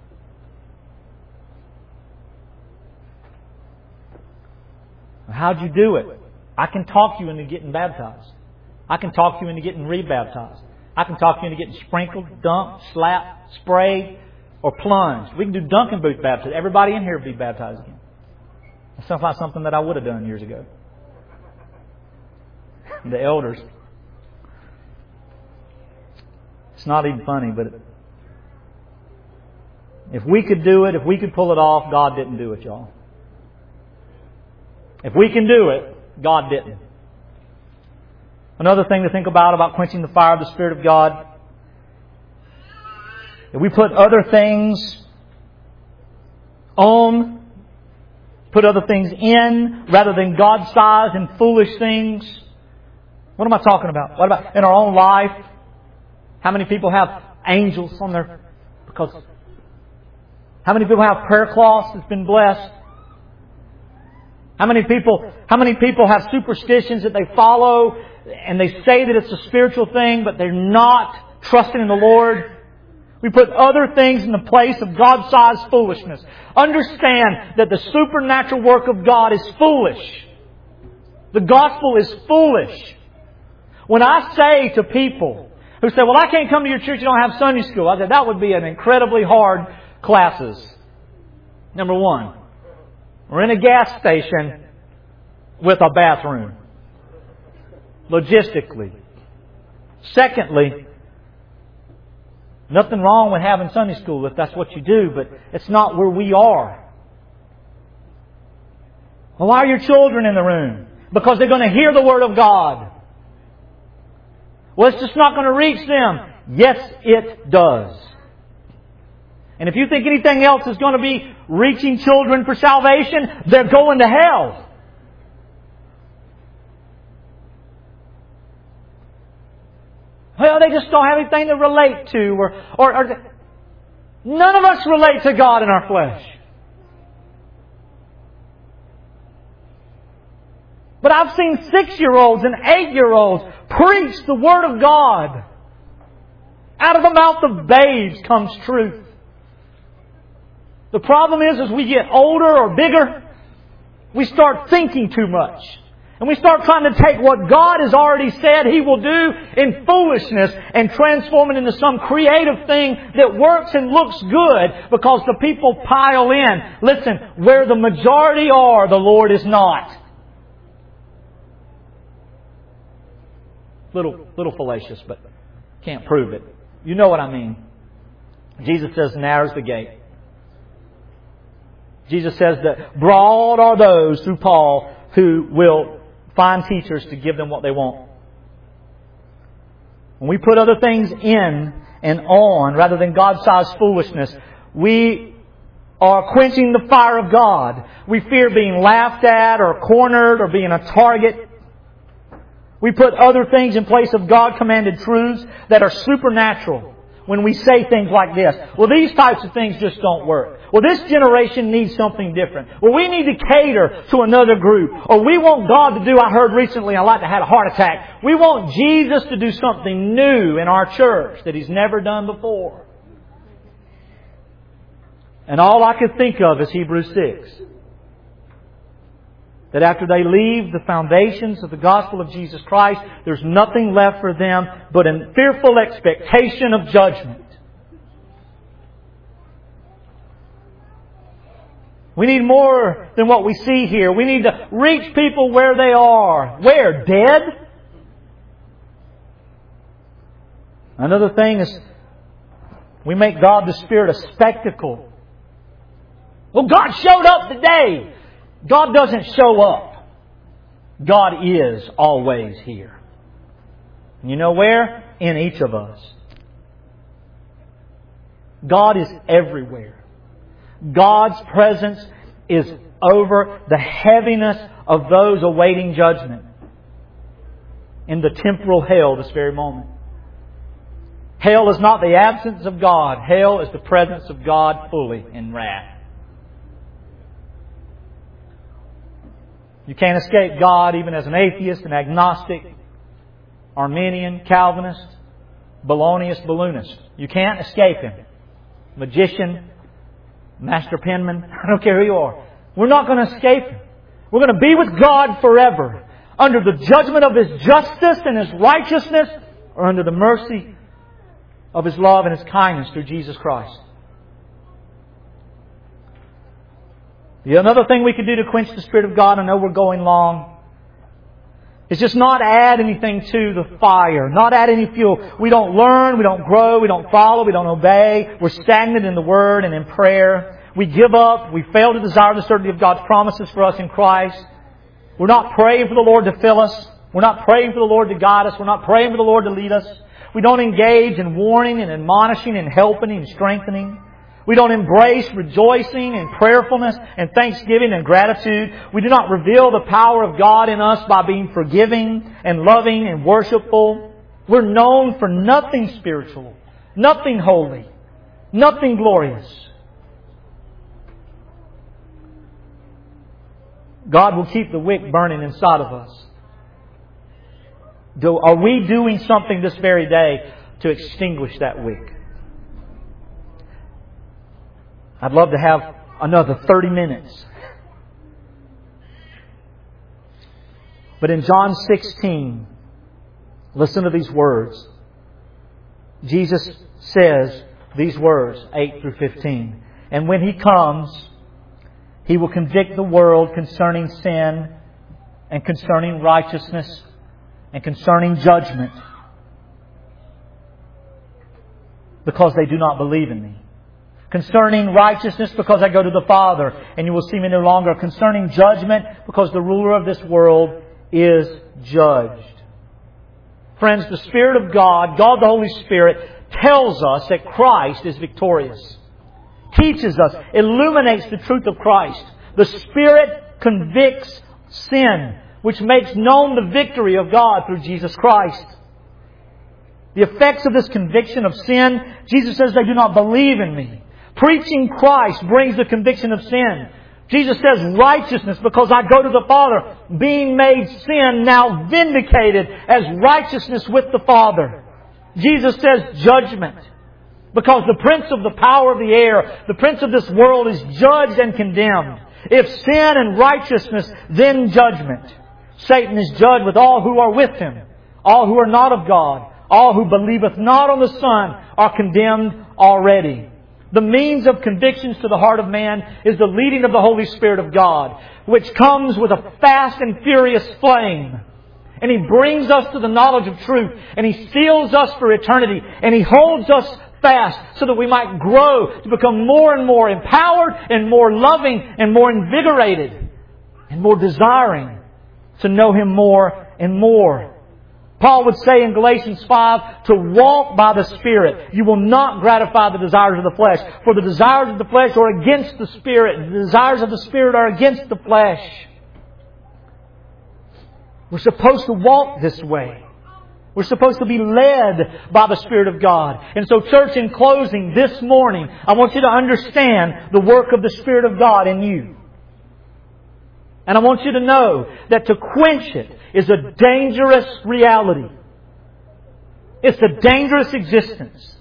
How'd you do it? I can talk you into getting baptized. I can talk you into getting rebaptized. I can talk you into getting sprinkled, dunked, slapped, sprayed, or plunged. We can do dunk and boot baptism. Everybody in here will be baptized again. That sounds like something that I would have done years ago. The elders. It's not even funny, but if we could do it, if we could pull it off, God didn't do it, y'all. If we can do it, God didn't. Another thing to think about quenching the fire of the Spirit of God. If we put other things on, put other things in, rather than God-sized and foolish things. What am I talking about? What about in our own life? How many people have angels on their... How many people have prayer cloths that's been blessed? How many people have superstitions that they follow and they say that it's a spiritual thing, but they're not trusting in the Lord? We put other things in the place of God-sized foolishness. Understand that the supernatural work of God is foolish. The gospel is foolish. When I say to people who say, well, I can't come to your church, you don't have Sunday school. I said, that would be an incredibly hard classes. Number one, we're in a gas station with a bathroom. Logistically. Secondly, nothing wrong with having Sunday school if that's what you do, but it's not where we are. Well, why are your children in the room? Because they're going to hear the Word of God. Well, it's just not going to reach them. Yes, it does. And if you think anything else is going to be reaching children for salvation, they're going to hell. Well, they just don't have anything to relate to. Or none of us relate to God in our flesh. But I've seen 6-year-olds and 8-year-olds preach the Word of God. Out of the mouth of babes comes truth. The problem is, as we get older or bigger, we start thinking too much. And we start trying to take what God has already said He will do in foolishness and transform it into some creative thing that works and looks good because the people pile in. Listen, where the majority are, the Lord is not. Little fallacious, but can't prove it. You know what I mean. Jesus says, narrow's the gate. Jesus says that broad are those, through Paul, who will find teachers to give them what they want. When we put other things in and on, rather than God-sized foolishness, we are quenching the fire of God. We fear being laughed at or cornered or being a target. We put other things in place of God-commanded truths that are supernatural. when we say things like this. Well, these types of things just don't work. Well, this generation needs something different. Well, we need to cater to another group. Or we want God to do, I heard recently, I like to have a heart attack. We want Jesus to do something new in our church that He's never done before. And all I could think of is Hebrews 6. That after they leave the foundations of the gospel of Jesus Christ, there's nothing left for them but a fearful expectation of judgment. We need more than what we see here. We need to reach people where they are. Where? Dead? Another thing is we make God the Spirit a spectacle. Well, God showed up today. God doesn't show up. God is always here. You know where? In each of us. God is everywhere. God's presence is over the heaviness of those awaiting judgment in the temporal hell this very moment. Hell is not the absence of God. Hell is the presence of God fully in wrath. You can't escape God even as an atheist, an agnostic, Arminian, Calvinist, Balonist, balloonist. You can't escape Him. Magician, master penman, I don't care who you are. We're not going to escape Him. We're going to be with God forever under the judgment of His justice and His righteousness, or under the mercy of His love and His kindness through Jesus Christ. Another thing we could do to quench the Spirit of God, I know we're going long, is just not add anything to the fire. Not add any fuel. We don't learn, we don't grow, we don't follow, we don't obey. We're stagnant in the Word and in prayer. We give up. We fail to desire the certainty of God's promises for us in Christ. We're not praying for the Lord to fill us. We're not praying for the Lord to guide us. We're not praying for the Lord to lead us. We don't engage in warning and admonishing and helping and strengthening. We don't embrace rejoicing and prayerfulness and thanksgiving and gratitude. We do not reveal the power of God in us by being forgiving and loving and worshipful. We're known for nothing spiritual, nothing holy, nothing glorious. God will keep the wick burning inside of us. Are we doing something this very day to extinguish that wick? I'd love to have another 30 minutes. But in John 16, listen to these words. Jesus says these words, 8 through 15. And when He comes, He will convict the world concerning sin and concerning righteousness and concerning judgment, because they do not believe in Me. Concerning righteousness, because I go to the Father and you will see Me no longer. Concerning judgment, because the ruler of this world is judged. Friends, the Spirit of God, God the Holy Spirit, tells us that Christ is victorious. Teaches us, illuminates the truth of Christ. The Spirit convicts sin, which makes known the victory of God through Jesus Christ. The effects of this conviction of sin, Jesus says they do not believe in Me. Preaching Christ brings the conviction of sin. Jesus says righteousness, because I go to the Father, being made sin, now vindicated as righteousness with the Father. Jesus says judgment, because the prince of the power of the air, the prince of this world, is judged and condemned. If sin and righteousness, then judgment. Satan is judged with all who are with him. All who are not of God, all who believeth not on the Son, are condemned already. The means of convictions to the heart of man is the leading of the Holy Spirit of God, which comes with a fast and furious flame. And He brings us to the knowledge of truth. And He seals us for eternity. And He holds us fast so that we might grow to become more and more empowered and more loving and more invigorated and more desiring to know Him more and more. Paul would say in Galatians 5, to walk by the Spirit. You will not gratify the desires of the flesh. For the desires of the flesh are against the Spirit. The desires of the Spirit are against the flesh. We're supposed to walk this way. We're supposed to be led by the Spirit of God. And so, church, in closing this morning, I want you to understand the work of the Spirit of God in you. And I want you to know that to quench it is a dangerous reality. It's a dangerous existence.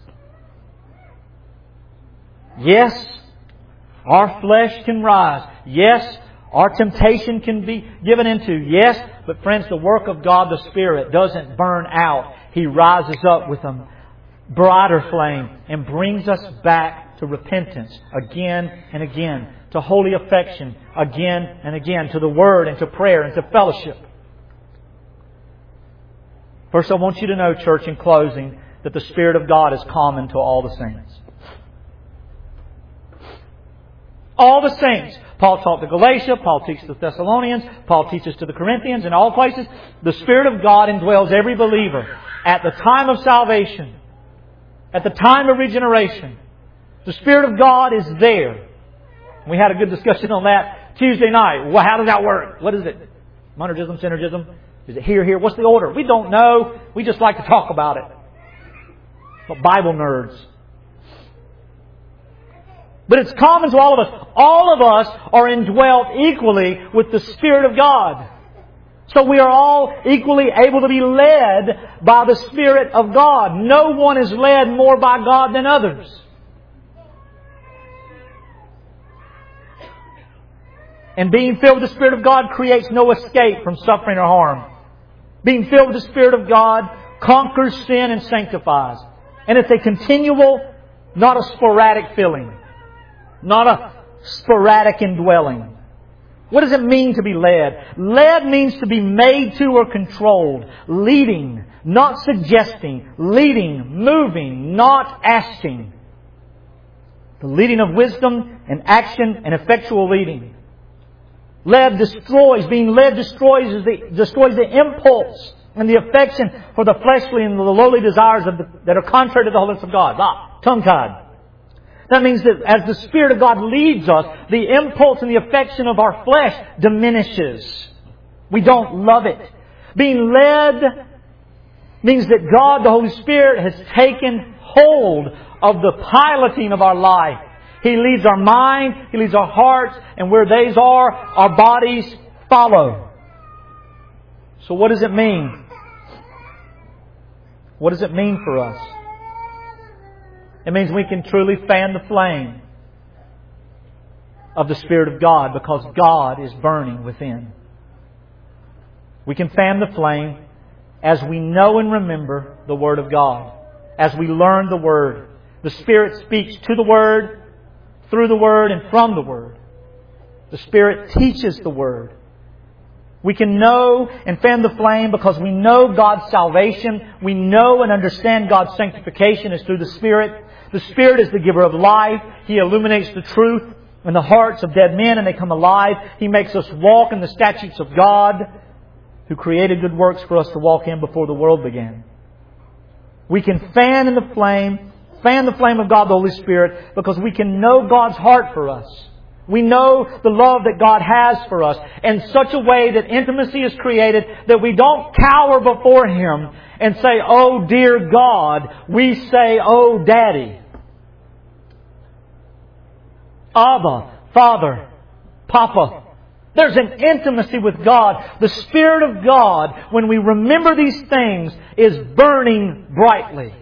Yes, our flesh can rise. Yes, our temptation can be given into. Yes, but friends, the work of God the Spirit doesn't burn out. He rises up with a brighter flame and brings us back to repentance again and again, to holy affection again and again, to the Word and to prayer and to fellowship. First, I want you to know, church, in closing, that the Spirit of God is common to all the saints. All the saints. Paul taught to Galatia, Paul teaches to the Thessalonians, Paul teaches to the Corinthians, in all places. The Spirit of God indwells every believer at the time of salvation, at the time of regeneration. The Spirit of God is there. We had a good discussion on that Tuesday night. Well, how does that work? What is it? Monergism, synergism? Is it here? What's the order? We don't know. We just like to talk about it. But Bible nerds. But it's common to all of us. All of us are indwelt equally with the Spirit of God. So we are all equally able to be led by the Spirit of God. No one is led more by God than others. And being filled with the Spirit of God creates no escape from suffering or harm. Being filled with the Spirit of God conquers sin and sanctifies. And it's a continual, not a sporadic filling. Not a sporadic indwelling. What does it mean to be led? Led means to be made to or controlled. Leading, not suggesting. Leading, moving, not asking. The leading of wisdom and action and effectual leading. Led destroys. Being led destroys the impulse and the affection for the fleshly and the lowly desires that are contrary to the holiness of God. Tongue-tied. That means that as the Spirit of God leads us, the impulse and the affection of our flesh diminishes. We don't love it. Being led means that God, the Holy Spirit, has taken hold of the piloting of our life. He leads our mind, He leads our hearts, and where these are, our bodies follow. So what does it mean? What does it mean for us? It means we can truly fan the flame of the Spirit of God because God is burning within. We can fan the flame as we know and remember the Word of God. As we learn the Word. The Spirit speaks to the Word, through the Word, and from the Word. The Spirit teaches the Word. We can know and fan the flame because we know God's salvation. We know and understand God's sanctification is through the Spirit. The Spirit is the giver of life. He illuminates the truth in the hearts of dead men and they come alive. He makes us walk in the statutes of God, who created good works for us to walk in before the world began. We can fan the flame of God, the Holy Spirit, because we can know God's heart for us. We know the love that God has for us in such a way that intimacy is created that we don't cower before Him and say, "Oh dear God." We say, "Oh Daddy." Abba, Father, Papa. There's an intimacy with God. The Spirit of God, when we remember these things, is burning brightly.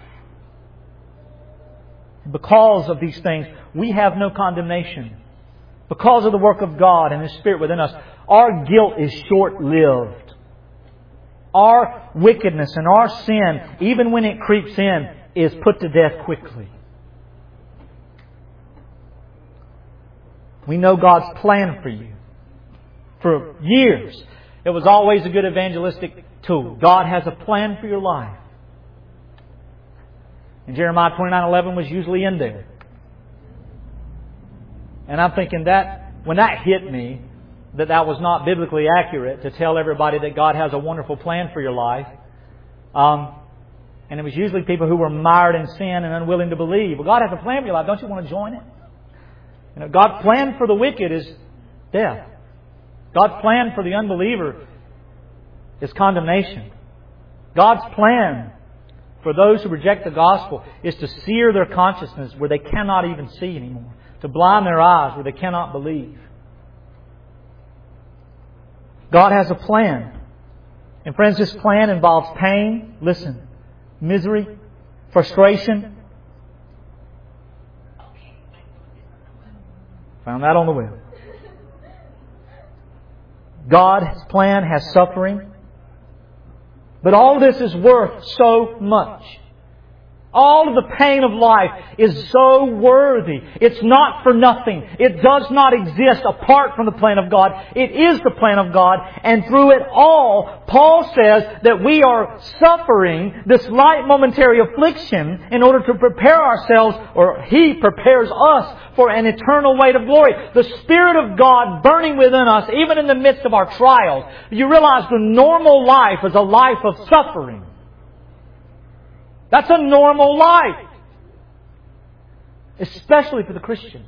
Because of these things, we have no condemnation. Because of the work of God and His Spirit within us, our guilt is short-lived. Our wickedness and our sin, even when it creeps in, is put to death quickly. We know God's plan for you. For years, it was always a good evangelistic tool. God has a plan for your life. And Jeremiah 29:11 was usually in there. And I'm thinking that when that hit me, that was not biblically accurate to tell everybody that God has a wonderful plan for your life. And it was usually people who were mired in sin and unwilling to believe. Well, God has a plan for your life. Don't you want to join it? You know, God's plan for the wicked is death. God's plan for the unbeliever is condemnation. God's plan for those who reject the gospel is to sear their consciousness where they cannot even see anymore. To blind their eyes where they cannot believe. God has a plan. And friends, this plan involves pain, listen, misery, frustration. Found that on the web. God's plan has suffering. But all this is worth so much. All of the pain of life is so worthy. It's not for nothing. It does not exist apart from the plan of God. It is the plan of God. And through it all, Paul says that we are suffering this light momentary affliction in order to prepare ourselves, or He prepares us for an eternal weight of glory. The Spirit of God burning within us, even in the midst of our trials. You realize the normal life is a life of suffering. That's a normal life. Especially for the Christian.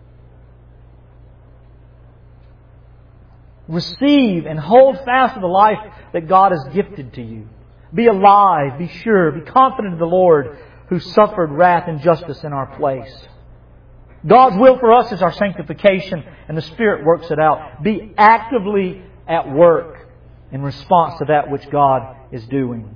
Receive and hold fast to the life that God has gifted to you. Be alive, be sure, be confident in the Lord who suffered wrath and justice in our place. God's will for us is our sanctification, and the Spirit works it out. Be actively at work in response to that which God is doing.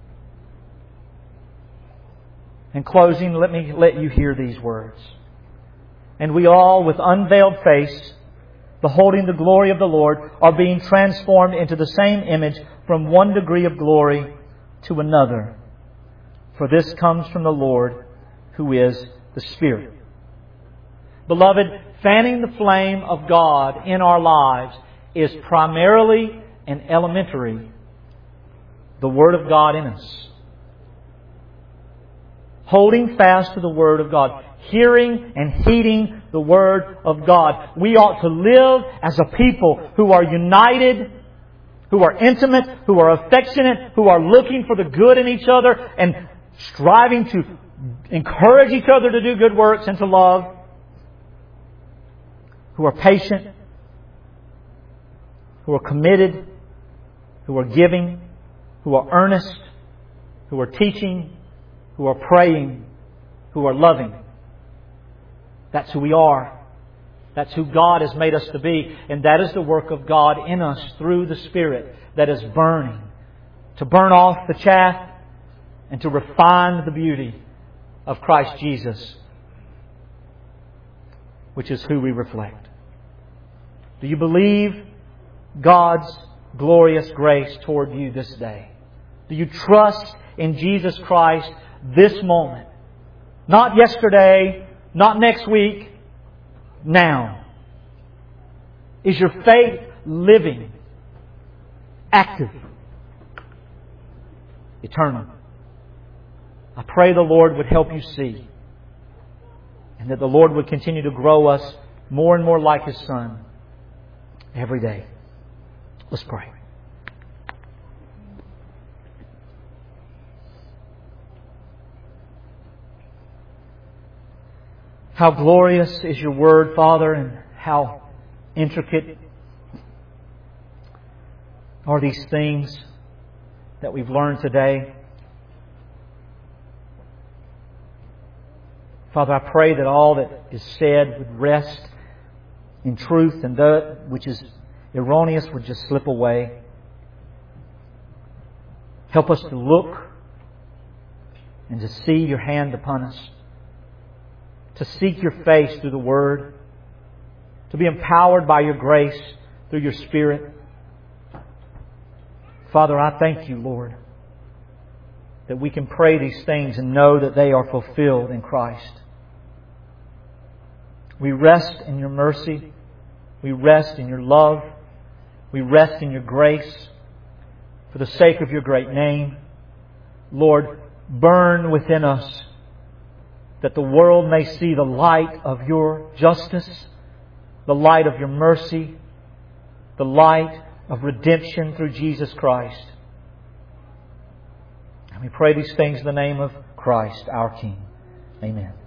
In closing, let me let you hear these words. And we all, with unveiled face, beholding the glory of the Lord, are being transformed into the same image from one degree of glory to another. For this comes from the Lord, who is the Spirit. Beloved, fanning the flame of God in our lives is primarily and elementary the Word of God in us. Holding fast to the Word of God. Hearing and heeding the Word of God. We ought to live as a people who are united, who are intimate, who are affectionate, who are looking for the good in each other and striving to encourage each other to do good works and to love. Who are patient, who are committed, who are giving, who are earnest, who are teaching, who are praying, who are loving. That's who we are. That's who God has made us to be. And that is the work of God in us through the Spirit that is burning. To burn off the chaff and to refine the beauty of Christ Jesus, which is who we reflect. Do you believe God's glorious grace toward you this day? Do you trust in Jesus Christ this moment? Not yesterday, not next week, now. Is your faith living, active, eternal? I pray the Lord would help you see, and that the Lord would continue to grow us more and more like His Son every day. Let's pray. How glorious is Your Word, Father, and how intricate are these things that we've learned today. Father, I pray that all that is said would rest in truth, and that which is erroneous would just slip away. Help us to look and to see Your hand upon us, to seek Your face through the Word, to be empowered by Your grace through Your Spirit. Father, I thank You, Lord, that we can pray these things and know that they are fulfilled in Christ. We rest in Your mercy. We rest in Your love. We rest in Your grace for the sake of Your great name. Lord, burn within us that the world may see the light of Your justice, the light of Your mercy, the light of redemption through Jesus Christ. And we pray these things in the name of Christ, our King. Amen.